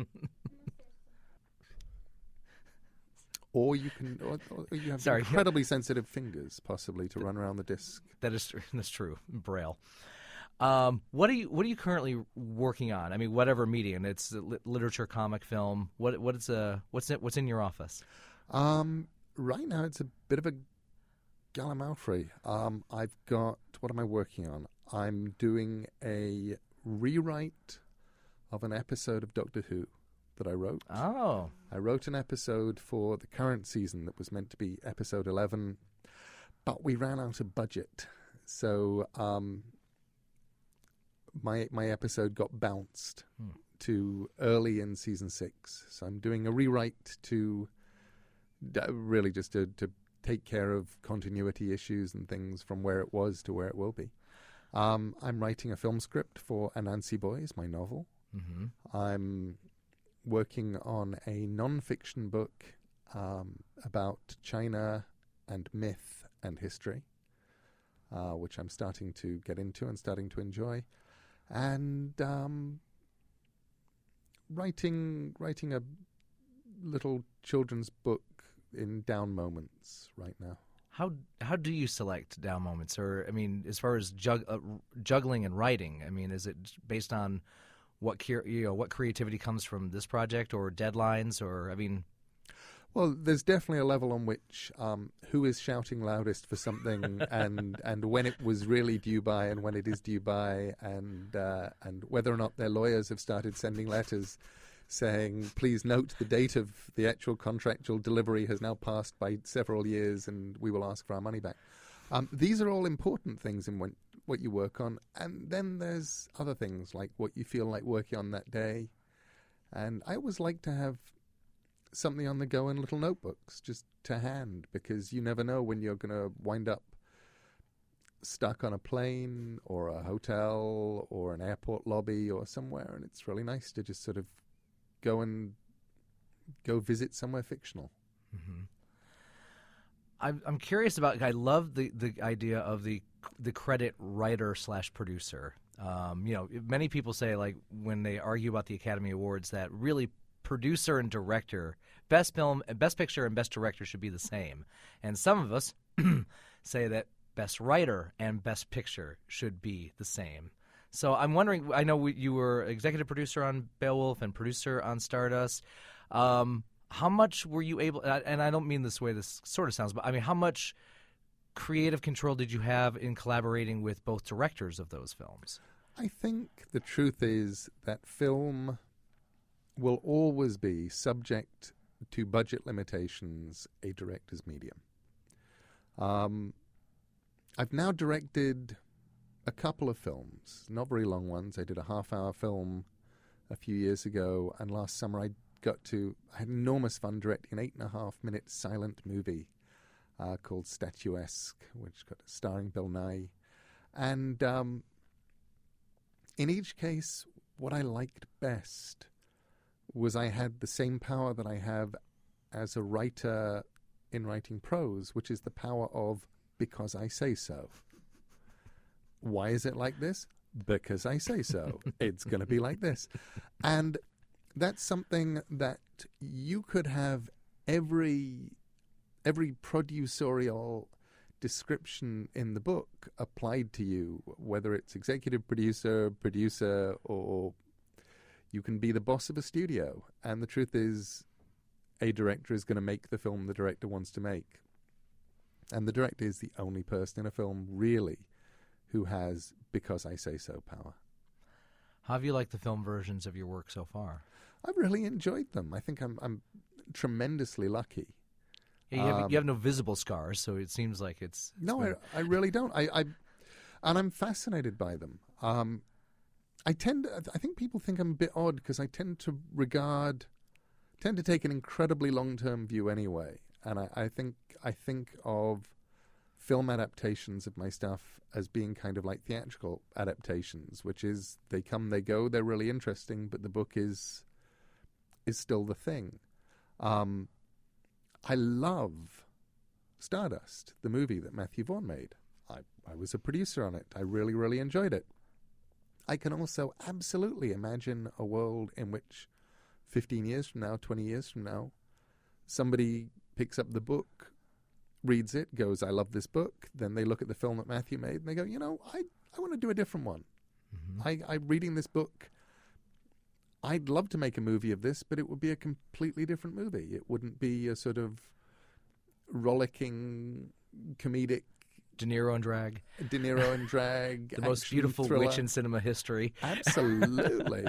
Or you can, or you have incredibly sensitive fingers, possibly, to run around the disc. That's true. Braille. What are you currently working on? I mean, whatever medium. It's literature, comic, film. What's in your office? Right now, it's a bit of a gallimaufry. I've got, what am I working on? I'm doing a rewrite of an episode of Doctor Who that I wrote. Oh. I wrote an episode for the current season that was meant to be episode 11, but we ran out of budget. So my episode got bounced to early in season 6. So I'm doing a rewrite to really just to take care of continuity issues and things from where it was to where it will be. I'm writing a film script for Anansi Boys, my novel. Mm-hmm. I'm working on a non-fiction book about China and myth and history, which I'm starting to get into and starting to enjoy. And writing a little children's book in down moments right now. How do you select down moments? Or, I mean, as far as juggling and writing, I mean, is it based on what creativity comes from this project or deadlines? Or, I mean... Well, there's definitely a level on which who is shouting loudest for something and when it was really due by and when it is due by and whether or not their lawyers have started sending letters saying, please note the date of the actual contractual delivery has now passed by several years and we will ask for our money back. These are all important things in what you work on. And then there's other things like what you feel like working on that day. And I always like to have something on the go in little notebooks just to hand, because you never know when you're going to wind up stuck on a plane or a hotel or an airport lobby or somewhere, and it's really nice to just sort of go visit somewhere fictional. Mm-hmm. I'm curious about. I love the idea of the credit writer / producer. Many people say, like, when they argue about the Academy Awards, that really producer and director, best film, best picture, and best director should be the same. And some of us say that best writer and best picture should be the same. So I'm wondering, I know you were executive producer on Beowulf and producer on Stardust. How much were you able, and I don't mean this way this sort of sounds, but I mean, how much creative control did you have in collaborating with both directors of those films? I think the truth is that film will always be subject to budget limitations, a director's medium. I've now directed a couple of films, not very long ones. I did a half-hour film a few years ago, and last summer I had enormous fun directing an 8.5-minute silent movie called Statuesque, which got starring Bill Nye. And in each case, what I liked best was I had the same power that I have as a writer in writing prose, which is the power of because I say so. Why is it like this? Because I say so. It's going to be like this. And that's something that you could have every producerial description in the book applied to you, whether it's executive producer, or you can be the boss of a studio. And the truth is, a director is going to make the film the director wants to make. And the director is the only person in a film, really, who has because I say so power. How have you liked the film versions of your work so far? I've really enjoyed them. I think I'm tremendously lucky. Yeah, you have no visible scars, so it seems like it's no, I really don't. And I'm fascinated by them. I think people think I'm a bit odd because I tend to take an incredibly long-term view anyway. And I think of film adaptations of my stuff as being kind of like theatrical adaptations, which is they come, they go, they're really interesting, but the book is still the thing. I love Stardust, the movie that Matthew Vaughn made. I was a producer on it. I really, really enjoyed it. I can also absolutely imagine a world in which 15 years from now, 20 years from now, somebody picks up the book, reads it, goes, I love this book. Then they look at the film that Matthew made and they go, I want to do a different one. Mm-hmm. I'm reading this book. I'd love to make a movie of this, but it would be a completely different movie. It wouldn't be a sort of rollicking, comedic... De Niro and drag. The most beautiful thriller. witch in cinema history. Absolutely.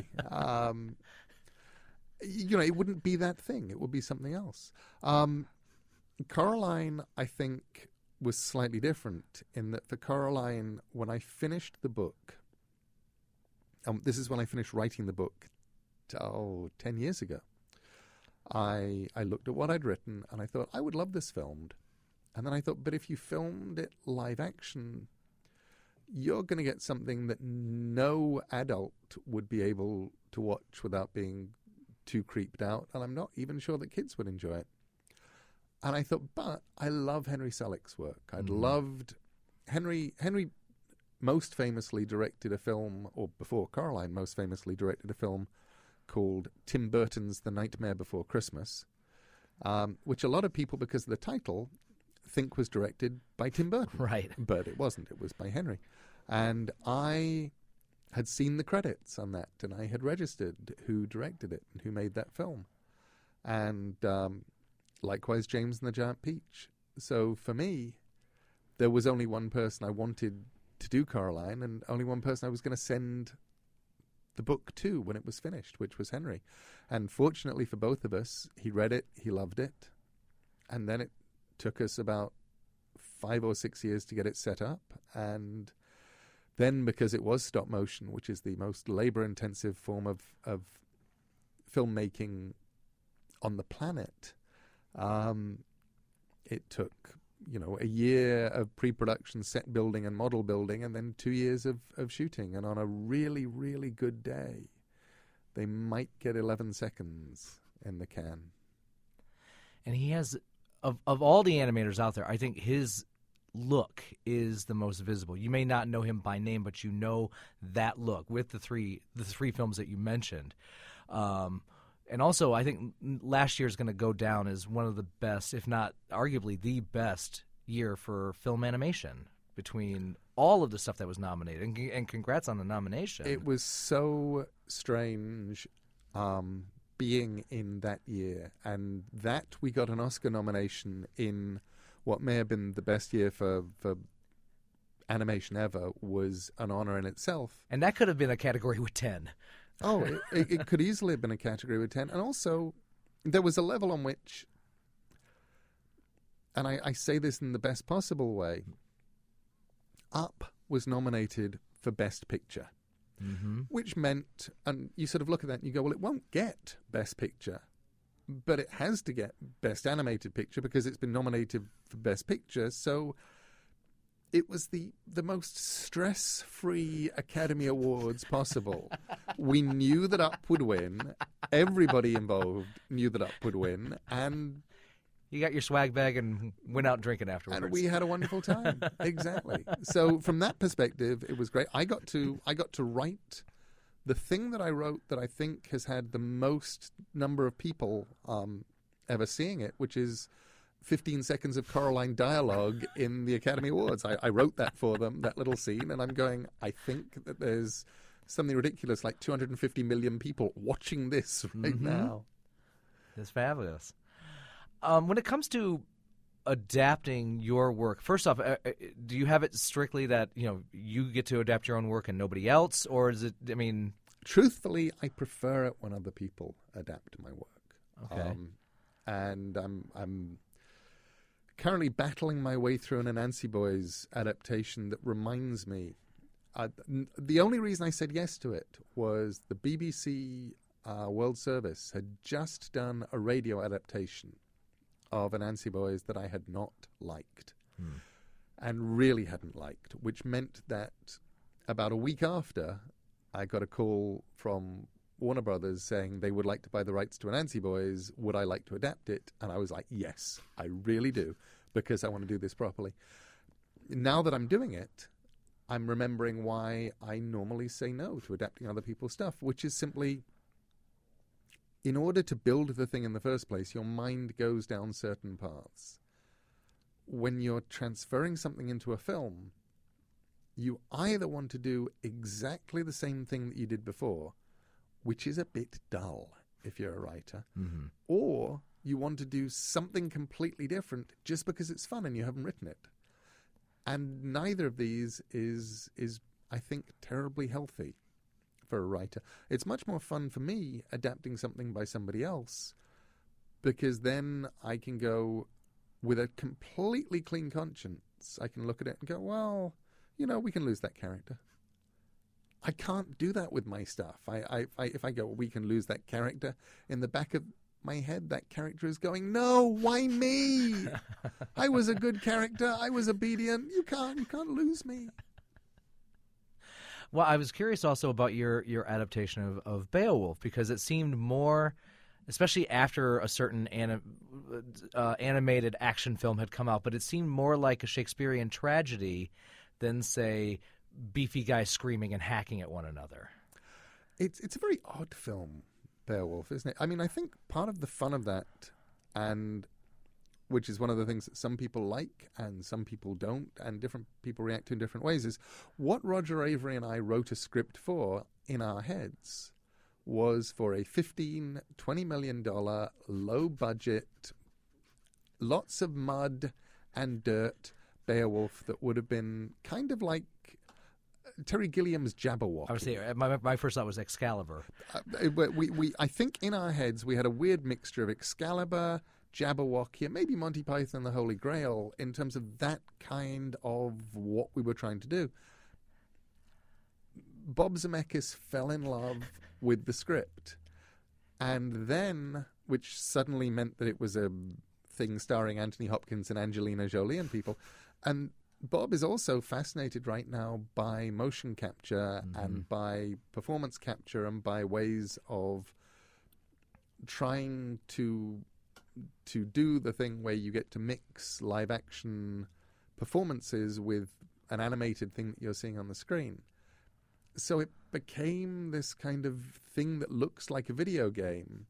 It wouldn't be that thing. It would be something else. Coraline, I think, was slightly different in that for Coraline, when I finished the book, this is when I finished writing the book 10 years ago, I looked at what I'd written and I thought, I would love this filmed. And then I thought, but if you filmed it live action, you're going to get something that no adult would be able to watch without being too creeped out, and I'm not even sure that kids would enjoy it. And I thought, but I love Henry Selick's work. I'd loved Henry most famously directed a film, or before Coraline most famously directed a film called Tim Burton's The Nightmare Before Christmas, which a lot of people, because of the title, think was directed by Tim Burton. Right. But it wasn't. It was by Henry. And I had seen the credits on that, and I had registered who directed it and who made that film. And likewise, James and the Giant Peach. So for me, there was only one person I wanted to do Coraline, and only one person I was going to send the book to when it was finished, which was Henry. And fortunately for both of us, he read it, he loved it, and then it took us about 5 or 6 years to get it set up. And then, because it was stop motion, which is the most labor-intensive form of filmmaking on the planet, it took, a year of pre-production, set building and model building, and then 2 years of shooting. And on a really, really good day, they might get 11 seconds in the can. And he has, of all the animators out there, I think his look is the most visible. You may not know him by name, but you know that look with the three films that you mentioned. And also, I think last year is going to go down as one of the best, if not arguably the best year for film animation between all of the stuff that was nominated. And congrats on the nomination. It was so strange being in that year. And that we got an Oscar nomination in what may have been the best year for animation ever was an honor in itself. And that could have been a category with 10. Oh, it could easily have been a category with 10. And also, there was a level on which, and I say this in the best possible way, Up was nominated for Best Picture, which meant, and you sort of look at that and you go, well, it won't get Best Picture, but it has to get Best Animated Picture because it's been nominated for Best Picture. So it was the most stress-free Academy Awards possible. We knew that Up would win. Everybody involved knew that Up would win. And you got your swag bag and went out drinking afterwards. And we had a wonderful time. Exactly. So from that perspective, it was great. I got to write the thing that I wrote that I think has had the most number of people ever seeing it, which is 15 seconds of Coraline dialogue in the Academy Awards. I wrote that for them, that little scene, and I'm going, I think that there's something ridiculous, like 250 million people watching this right now. It's fabulous. When it comes to adapting your work, first off, do you have it strictly that, you get to adapt your own work and nobody else, or is it, Truthfully, I prefer it when other people adapt my work. Okay. And I'm currently battling my way through an Anansi Boys adaptation that reminds me. The only reason I said yes to it was the BBC World Service had just done a radio adaptation of Anansi Boys that I had not liked and really hadn't liked, which meant that about a week after, I got a call from Warner Brothers saying they would like to buy the rights to Anansi Boys. Would I like to adapt it? And I was like, yes, I really do, because I want to do this properly. Now that I'm doing it, I'm remembering why I normally say no to adapting other people's stuff, which is simply, in order to build the thing in the first place, your mind goes down certain paths. When you're transferring something into a film, you either want to do exactly the same thing that you did before, which is a bit dull if you're a writer, or you want to do something completely different just because it's fun and you haven't written it. And neither of these is I think, terribly healthy for a writer. It's much more fun for me adapting something by somebody else, because then I can go with a completely clean conscience. I can look at it and go, well, we can lose that character. I can't do that with my stuff. If I go, we can lose that character, in the back of my head, that character is going, no, why me? I was a good character. I was obedient. You can't lose me. Well, I was curious also about your adaptation of Beowulf, because it seemed more, especially after a certain animated action film had come out, but it seemed more like a Shakespearean tragedy than, say, beefy guys screaming and hacking at one another. It's a very odd film, Beowulf, isn't it? I mean, I think part of the fun of that, and which is one of the things that some people like and some people don't, and different people react to in different ways, is what Roger Avery and I wrote a script for in our heads was for a $15-20 million, low-budget, lots of mud and dirt Beowulf that would have been kind of like Terry Gilliam's Jabberwocky. I would say my first thought was Excalibur. I think in our heads we had a weird mixture of Excalibur, Jabberwocky, and maybe Monty Python and the Holy Grail in terms of that kind of what we were trying to do. Bob Zemeckis fell in love with the script, and then, which suddenly meant that it was a thing starring Anthony Hopkins and Angelina Jolie and people, and Bob is also fascinated right now by motion capture and by performance capture and by ways of trying to do the thing where you get to mix live action performances with an animated thing that you're seeing on the screen. So it became this kind of thing that looks like a video game,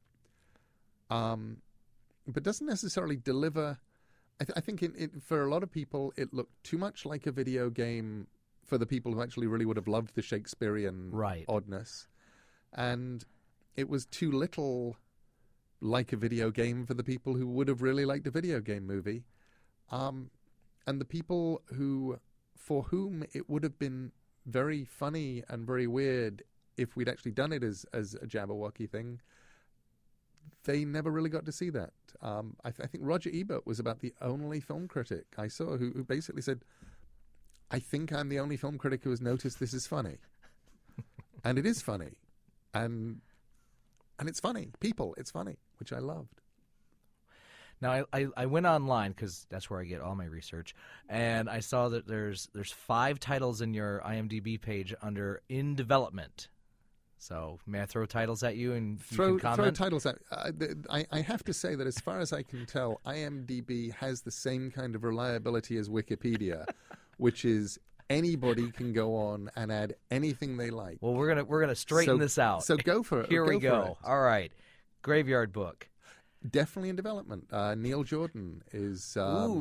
but doesn't necessarily deliver. I think for a lot of people, it looked too much like a video game for the people who actually really would have loved the Shakespearean oddness. And it was too little like a video game for the people who would have really liked a video game movie. And the people for whom it would have been very funny and very weird if we'd actually done it as a Jabberwocky thing, they never really got to see that. I think Roger Ebert was about the only film critic I saw who basically said, I think I'm the only film critic who has noticed this is funny. And it is funny. And it's funny. It's funny, which I loved. Now, I went online, because that's where I get all my research, and I saw that there's 5 titles in your IMDb page under In Development. So may I throw titles at you and you can comment? Throw titles at I have to say that as far as I can tell, IMDb has the same kind of reliability as Wikipedia, which is anybody can go on and add anything they like. Well, we're gonna straighten this out. So go for it. Here we go. All right, Graveyard Book. Definitely in development. Neil Jordan is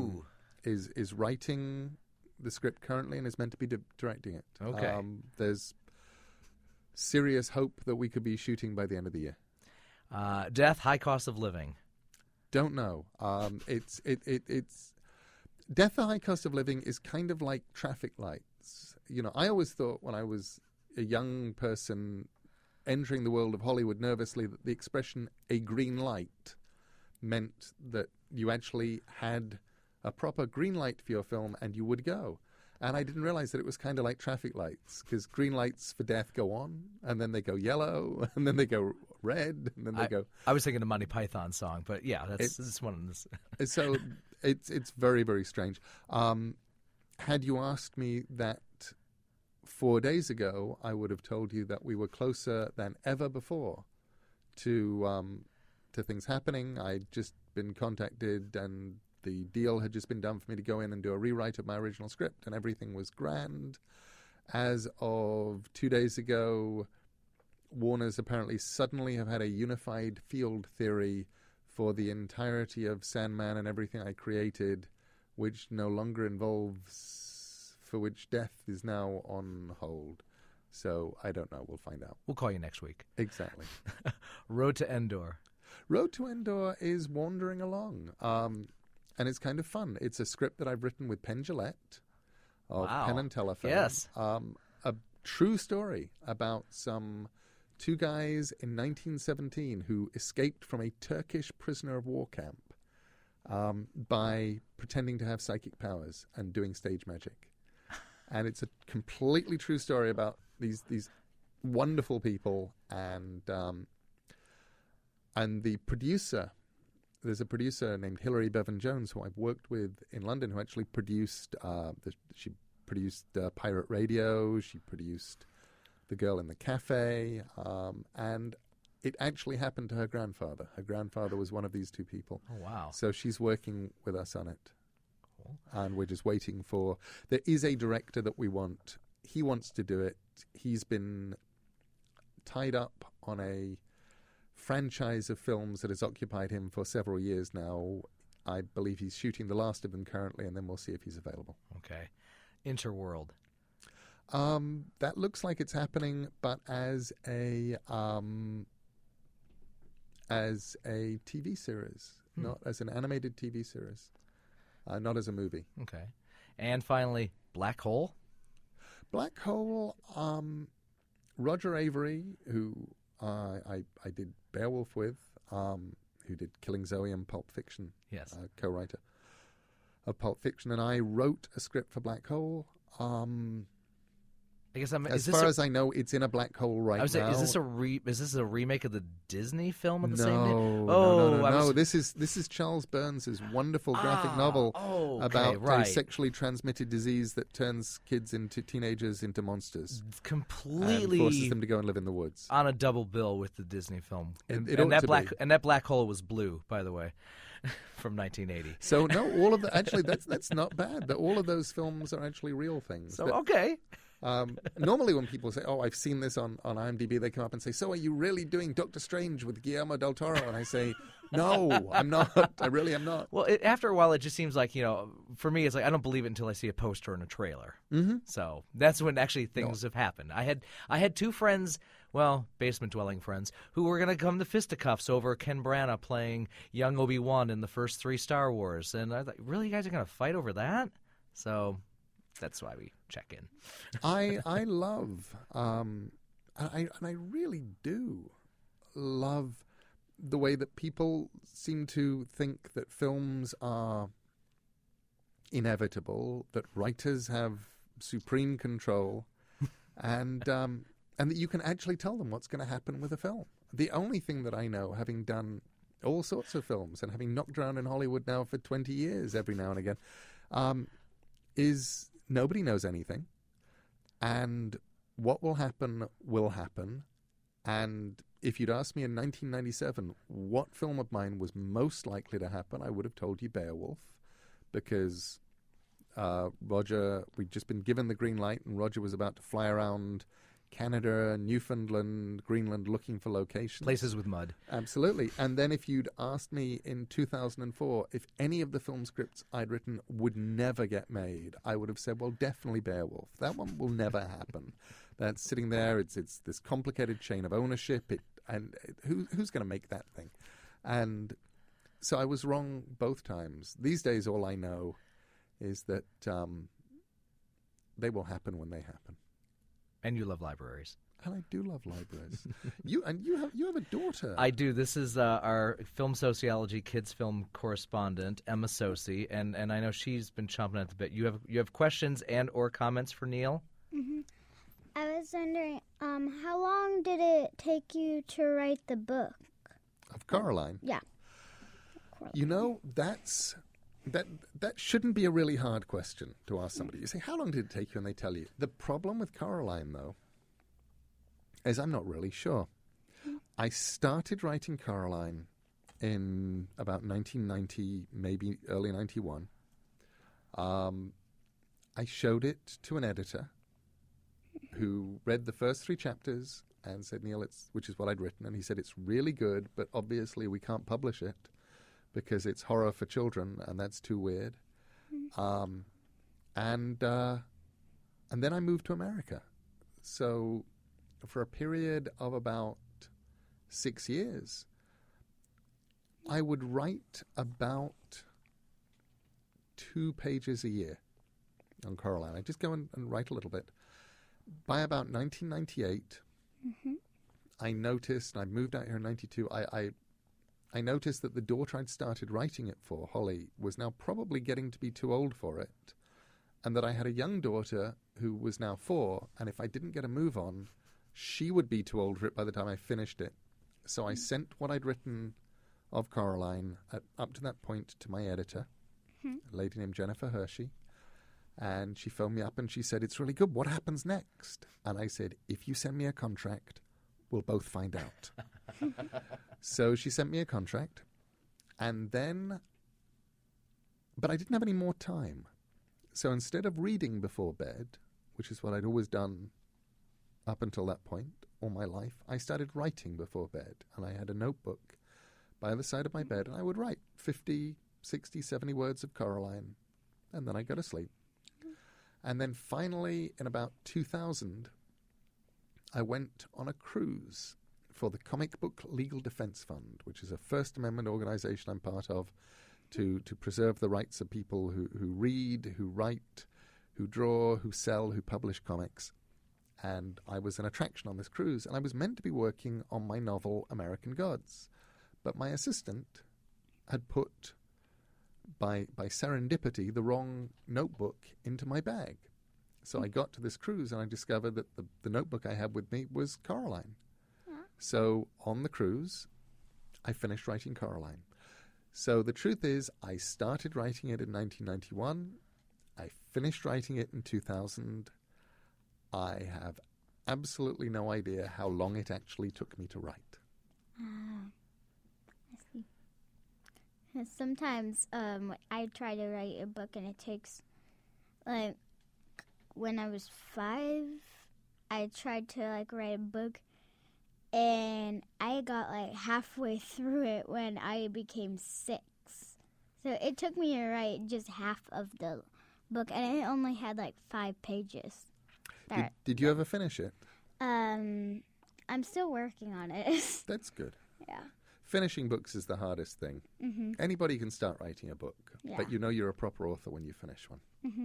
writing the script currently and is meant to be directing it. Okay. There's serious hope that we could be shooting by the end of the year. Death, High Cost of Living. Don't know. It's Death, the High Cost of Living is kind of like traffic lights. You know, I always thought when I was a young person entering the world of Hollywood nervously that the expression "a green light" meant that you actually had a proper green light for your film and you would go. And I didn't realize that it was kind of like traffic lights, because green lights for death go on, and then they go yellow, and then they go red, and then they go... I was thinking a Monty Python song, but yeah, that's one of them. So it's very, very strange. Had you asked me that 4 days ago, I would have told you that we were closer than ever before to things happening. I'd just been contacted, and the deal had just been done for me to go in and do a rewrite of my original script, and everything was grand. As of 2 days ago, Warner's apparently suddenly have had a unified field theory for the entirety of Sandman and everything I created, which no longer involves, for which death is now on hold. So I don't know. We'll find out. We'll call you next week. Exactly. Road to Endor. Road to Endor is wandering along. And it's kind of fun. It's a script that I've written with Penn Jillette of Penn and Telephone. Yes. A true story about some 2 guys in 1917 who escaped from a Turkish prisoner of war camp by pretending to have psychic powers and doing stage magic. And it's a completely true story about these wonderful people. And And the producer, there's a producer named Hilary Bevan-Jones who I've worked with in London, who actually produced, she produced Pirate Radio, she produced The Girl in the Cafe, and it actually happened to her grandfather. Her grandfather was one of these two people. Oh, wow. So she's working with us on it. Cool. And we're just waiting for... There is a director that we want. He wants to do it. He's been tied up on a franchise of films that has occupied him for several years now. I believe he's shooting the last of them currently, and then we'll see if he's available. Okay. Interworld. That looks like it's happening, but as a TV series, not as an animated TV series, not as a movie. Okay. And finally, Black Hole. Black Hole. Roger Avery, who I did Beowulf with, who did Killing Zoe and Pulp Fiction. Yes. Co-writer of Pulp Fiction, and I wrote a script for Black Hole. I guess as far as I know, it's in a black hole right now. Is this a remake of the Disney film of the same name? No. This is Charles Burns' wonderful graphic novel about a sexually transmitted disease that turns teenagers into monsters. Completely and forces them to go and live in the woods. On a double bill with the Disney film. And that black hole was blue, by the way. From 1980. So no, all of the actually that's not bad. All of those films are actually real things. So okay. Normally when people say, "Oh, I've seen this on IMDb," they come up and say, "So are you really doing Doctor Strange with Guillermo del Toro?" And I say, "No, I'm not. I really am not." Well, after a while, it just seems like, for me, it's like I don't believe it until I see a poster and a trailer. Mm-hmm. So that's when actually things have happened. I had two friends, basement-dwelling friends, who were going to come to fisticuffs over Ken Branagh playing young Obi-Wan in the first 3 Star Wars. And I was like, really, you guys are going to fight over that? So that's why we check in. I love, and I really do love the way that people seem to think that films are inevitable, that writers have supreme control, and that you can actually tell them what's going to happen with a film. The only thing that I know, having done all sorts of films and having knocked around in Hollywood now for 20 years every now and again, is nobody knows anything. And what will happen, and if you'd asked me in 1997 what film of mine was most likely to happen, I would have told you Beowulf, because Roger, we'd just been given the green light, and Roger was about to fly around Canada, Newfoundland, Greenland, looking for locations. Places with mud. Absolutely. And then if you'd asked me in 2004 if any of the film scripts I'd written would never get made, I would have said, well, definitely Beowulf. That one will never happen. That's sitting there. It's this complicated chain of ownership. Who's going to make that thing? And so I was wrong both times. These days, all I know is that they will happen when they happen. And you love libraries. And I do love libraries. You have a daughter. I do. This is our film sociology kids film correspondent, Emma Sosi, and I know she's been chomping at the bit. You have questions and or comments for Neil? Mm-hmm. I was wondering, how long did it take you to write the book? Of Coraline? Yeah. Coraline. That shouldn't be a really hard question to ask somebody. You say, how long did it take you? And they tell you. The problem with Coraline, though, is I'm not really sure. I started writing Coraline in about 1990, maybe early 91. I showed it to an editor who read the first 3 chapters and said, Neil, which is what I'd written, and he said, it's really good, but obviously we can't publish it because it's horror for children, and that's too weird. And then I moved to America. So for a period of about 6 years, I would write about 2 pages a year on Coraline. I just go and write a little bit. By about 1998, I noticed, and I moved out here in 92, I noticed that the daughter I'd started writing it for, Holly, was now probably getting to be too old for it, and that I had a young daughter who was now 4, and if I didn't get a move on, she would be too old for it by the time I finished it. So I sent what I'd written of Coraline up to that point to my editor, a lady named Jennifer Hershey. And she phoned me up and she said, "It's really good. What happens next?" And I said, "If you send me a contract, we'll both find out." So she sent me a contract. And then, but I didn't have any more time. So instead of reading before bed, which is what I'd always done up until that point all my life, I started writing before bed. And I had a notebook by the side of my bed, and I would write 50, 60, 70 words of Coraline, and then I'd go to sleep. And then finally, in about 2000, I went on a cruise for the Comic Book Legal Defense Fund, which is a First Amendment organization I'm part of to preserve the rights of people who read, who write, who draw, who sell, who publish comics. And I was an attraction on this cruise, and I was meant to be working on my novel, American Gods. But my assistant had put, by serendipity, the wrong notebook into my bag. So I got to this cruise and I discovered that the notebook I had with me was Coraline. So on the cruise, I finished writing Coraline. So the truth is, I started writing it in 1991. I finished writing it in 2000. I have absolutely no idea how long it actually took me to write. Sometimes I try to write a book and it takes, like, when I was 5, I tried to, write a book and I got, halfway through it when I became 6. So it took me to write just half of the book and it only had, 5 pages. Did you ever finish it? I'm still working on it. That's good. Yeah. Finishing books is the hardest thing. Mm-hmm. Anybody can start writing a book, yeah. but you know you're a proper author when you finish one. Mm-hmm.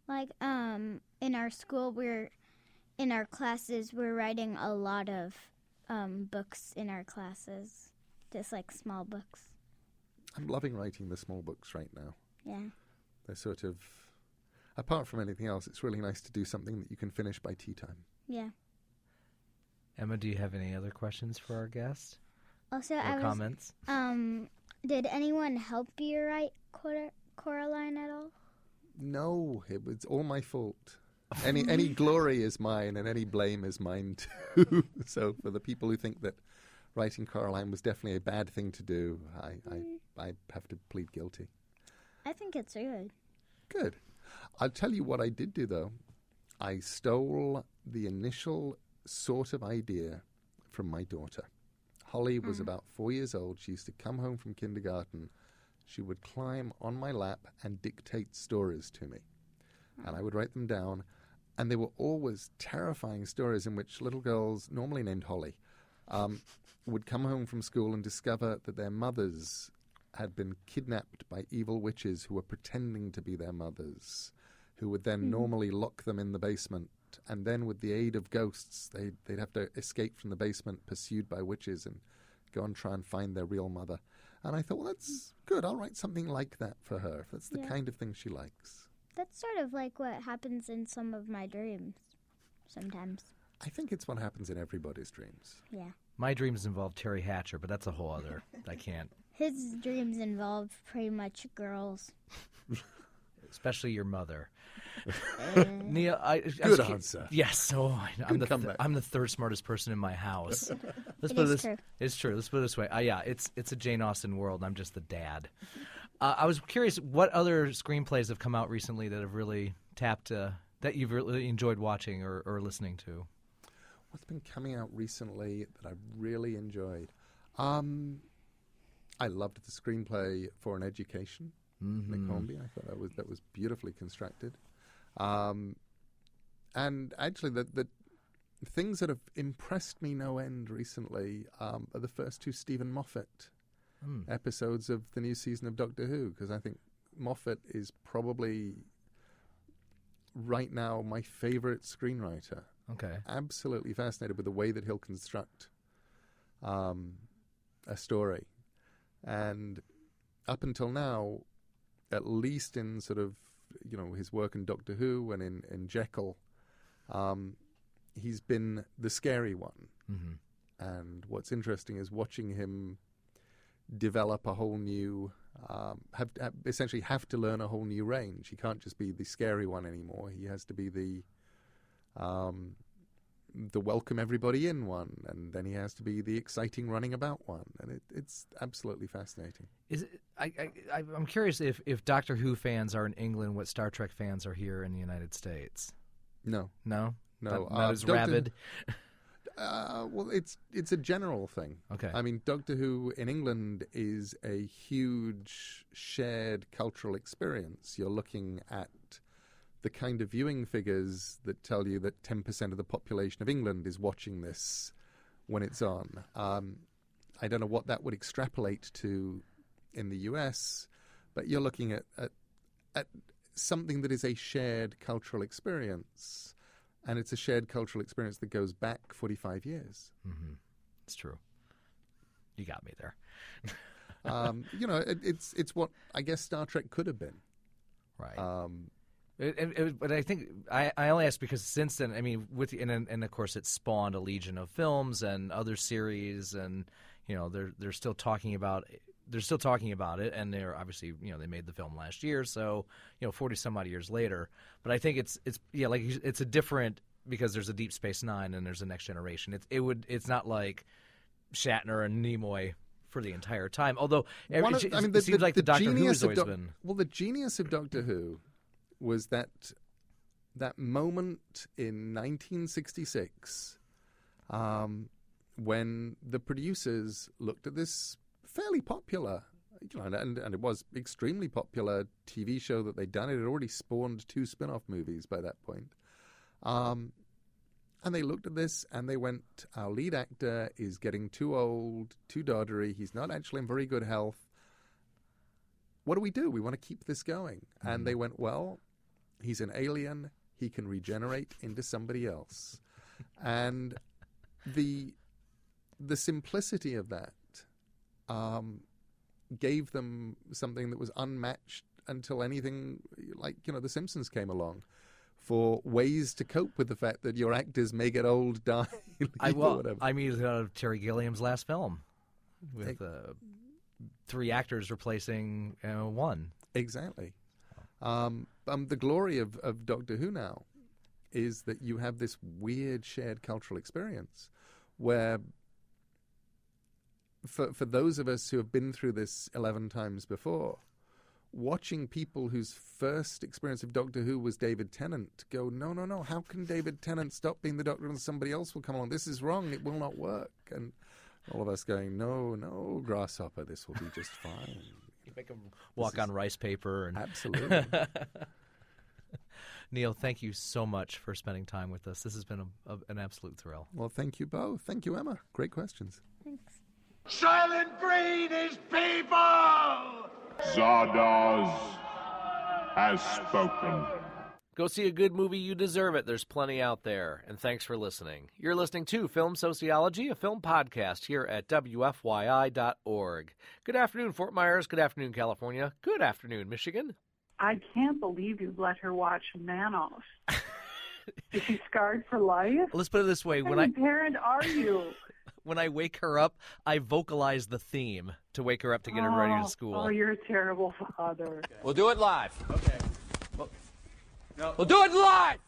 In our school, in our classes, we're writing a lot of books in our classes, just small books. I'm loving writing the small books right now. Yeah. They're sort of, apart from anything else, it's really nice to do something that you can finish by tea time. Yeah. Emma, do you have any other questions for our guest? Also, or comments? Did anyone help you write Coraline at all? No, it was all my fault. Any glory is mine, and any blame is mine too. So for the people who think that writing Coraline was definitely a bad thing to do, I have to plead guilty. I think it's good. Good. I'll tell you what I did do, though. I stole the initial sort of idea from my daughter. Holly was about 4 years old. She used to come home from kindergarten. She would climb on my lap and dictate stories to me. And I would write them down. And they were always terrifying stories in which little girls, normally named Holly, would come home from school and discover that their mothers had been kidnapped by evil witches who were pretending to be their mothers, who would then normally lock them in the basement. And then with the aid of ghosts, they'd have to escape from the basement pursued by witches and go and try and find their real mother. And I thought, well, that's good. I'll write something like that for her, if that's the kind of thing she likes. That's sort of like what happens in some of my dreams sometimes. I think it's what happens in everybody's dreams. Yeah. My dreams involve Terry Hatcher, but that's a whole other. I can't. His dreams involve pretty much girls. Especially your mother. Neil, good answer. Yes, so I'm the third smartest person in my house. True. It's true. Let's put it this way. Yeah, it's a Jane Austen world. I'm just the dad. I was curious, what other screenplays have come out recently that have really tapped that you've really enjoyed watching or listening to? What's been coming out recently that I've really enjoyed? I loved the screenplay for An Education. Nick Hornby. I thought that was beautifully constructed. And actually, the things that have impressed me no end recently are the first 2 Stephen Moffat episodes of the new season of Doctor Who, because I think Moffat is probably right now my favorite screenwriter. Okay. Absolutely fascinated with the way that he'll construct a story. And up until now, at least in sort of, his work in Doctor Who and in Jekyll, he's been the scary one. And what's interesting is watching him develop a whole new, essentially have to learn a whole new range. He can't just be the scary one anymore. He has to be the welcome everybody in one, and then he has to be the exciting running about one, and it's absolutely fascinating. Is it, I'm curious if Doctor Who fans are in England what Star Trek fans are here in the United States. No. Not as Doctor, rabid. Well, it's a general thing. Okay. I mean, Doctor Who in England is a huge shared cultural experience. You're looking at the kind of viewing figures that tell you that 10% of the population of England is watching this when it's on. I don't know what that would extrapolate to in the US, but you're looking at something that is a shared cultural experience, and it's a shared cultural experience that goes back 45 years. Mm-hmm. It's true. You got me there. It's what I guess Star Trek could have been. Right. But I think I only ask because since then, I mean, and of course, it spawned a legion of films and other series, and they're still talking about it, and they're obviously they made the film last year, so 40 some odd years later. But I think it's a different, because there's a Deep Space Nine and there's a Next Generation. It's not like Shatner and Nimoy for the entire time. Although it seems like the Doctor Who has always been. Well, the genius of Doctor Who was that moment in 1966 when the producers looked at this fairly popular, and it was extremely popular TV show that they'd done. It had already spawned 2 spin-off movies by that point. And they looked at this and they went, our lead actor is getting too old, too doddery. He's not actually in very good health. What do? We want to keep this going. Mm-hmm. And they went, well, he's an alien. He can regenerate into somebody else. And the simplicity of that gave them something that was unmatched until anything like, The Simpsons came along, for ways to cope with the fact that your actors may get old, die, or whatever. I mean, Terry Gilliam's last film with 3 actors replacing 1. Exactly. The glory of Doctor Who now is that you have this weird shared cultural experience where for those of us who have been through this 11 times before, watching people whose first experience of Doctor Who was David Tennant go, no, how can David Tennant stop being the Doctor and somebody else will come along? This is wrong. It will not work. And all of us going, no, Grasshopper, this will be just fine. You make them walk on rice paper. Absolutely. Neil, thank you so much for spending time with us. This has been an absolute thrill. Well, thank you both. Thank you, Emma. Great questions. Thanks. Silent Breed is people! Zardoz has spoken. Go see a good movie. You deserve it. There's plenty out there. And thanks for listening. You're listening to Film Sociology, a film podcast here at WFYI.org. Good afternoon, Fort Myers. Good afternoon, California. Good afternoon, Michigan. I can't believe you let her watch Manos. Is she scarred for life? Let's put it this way. What kind of parent are you? When I wake her up, I vocalize the theme to wake her up to get her ready to school. Oh, you're a terrible father. We'll do it live. Okay. We'll do it live!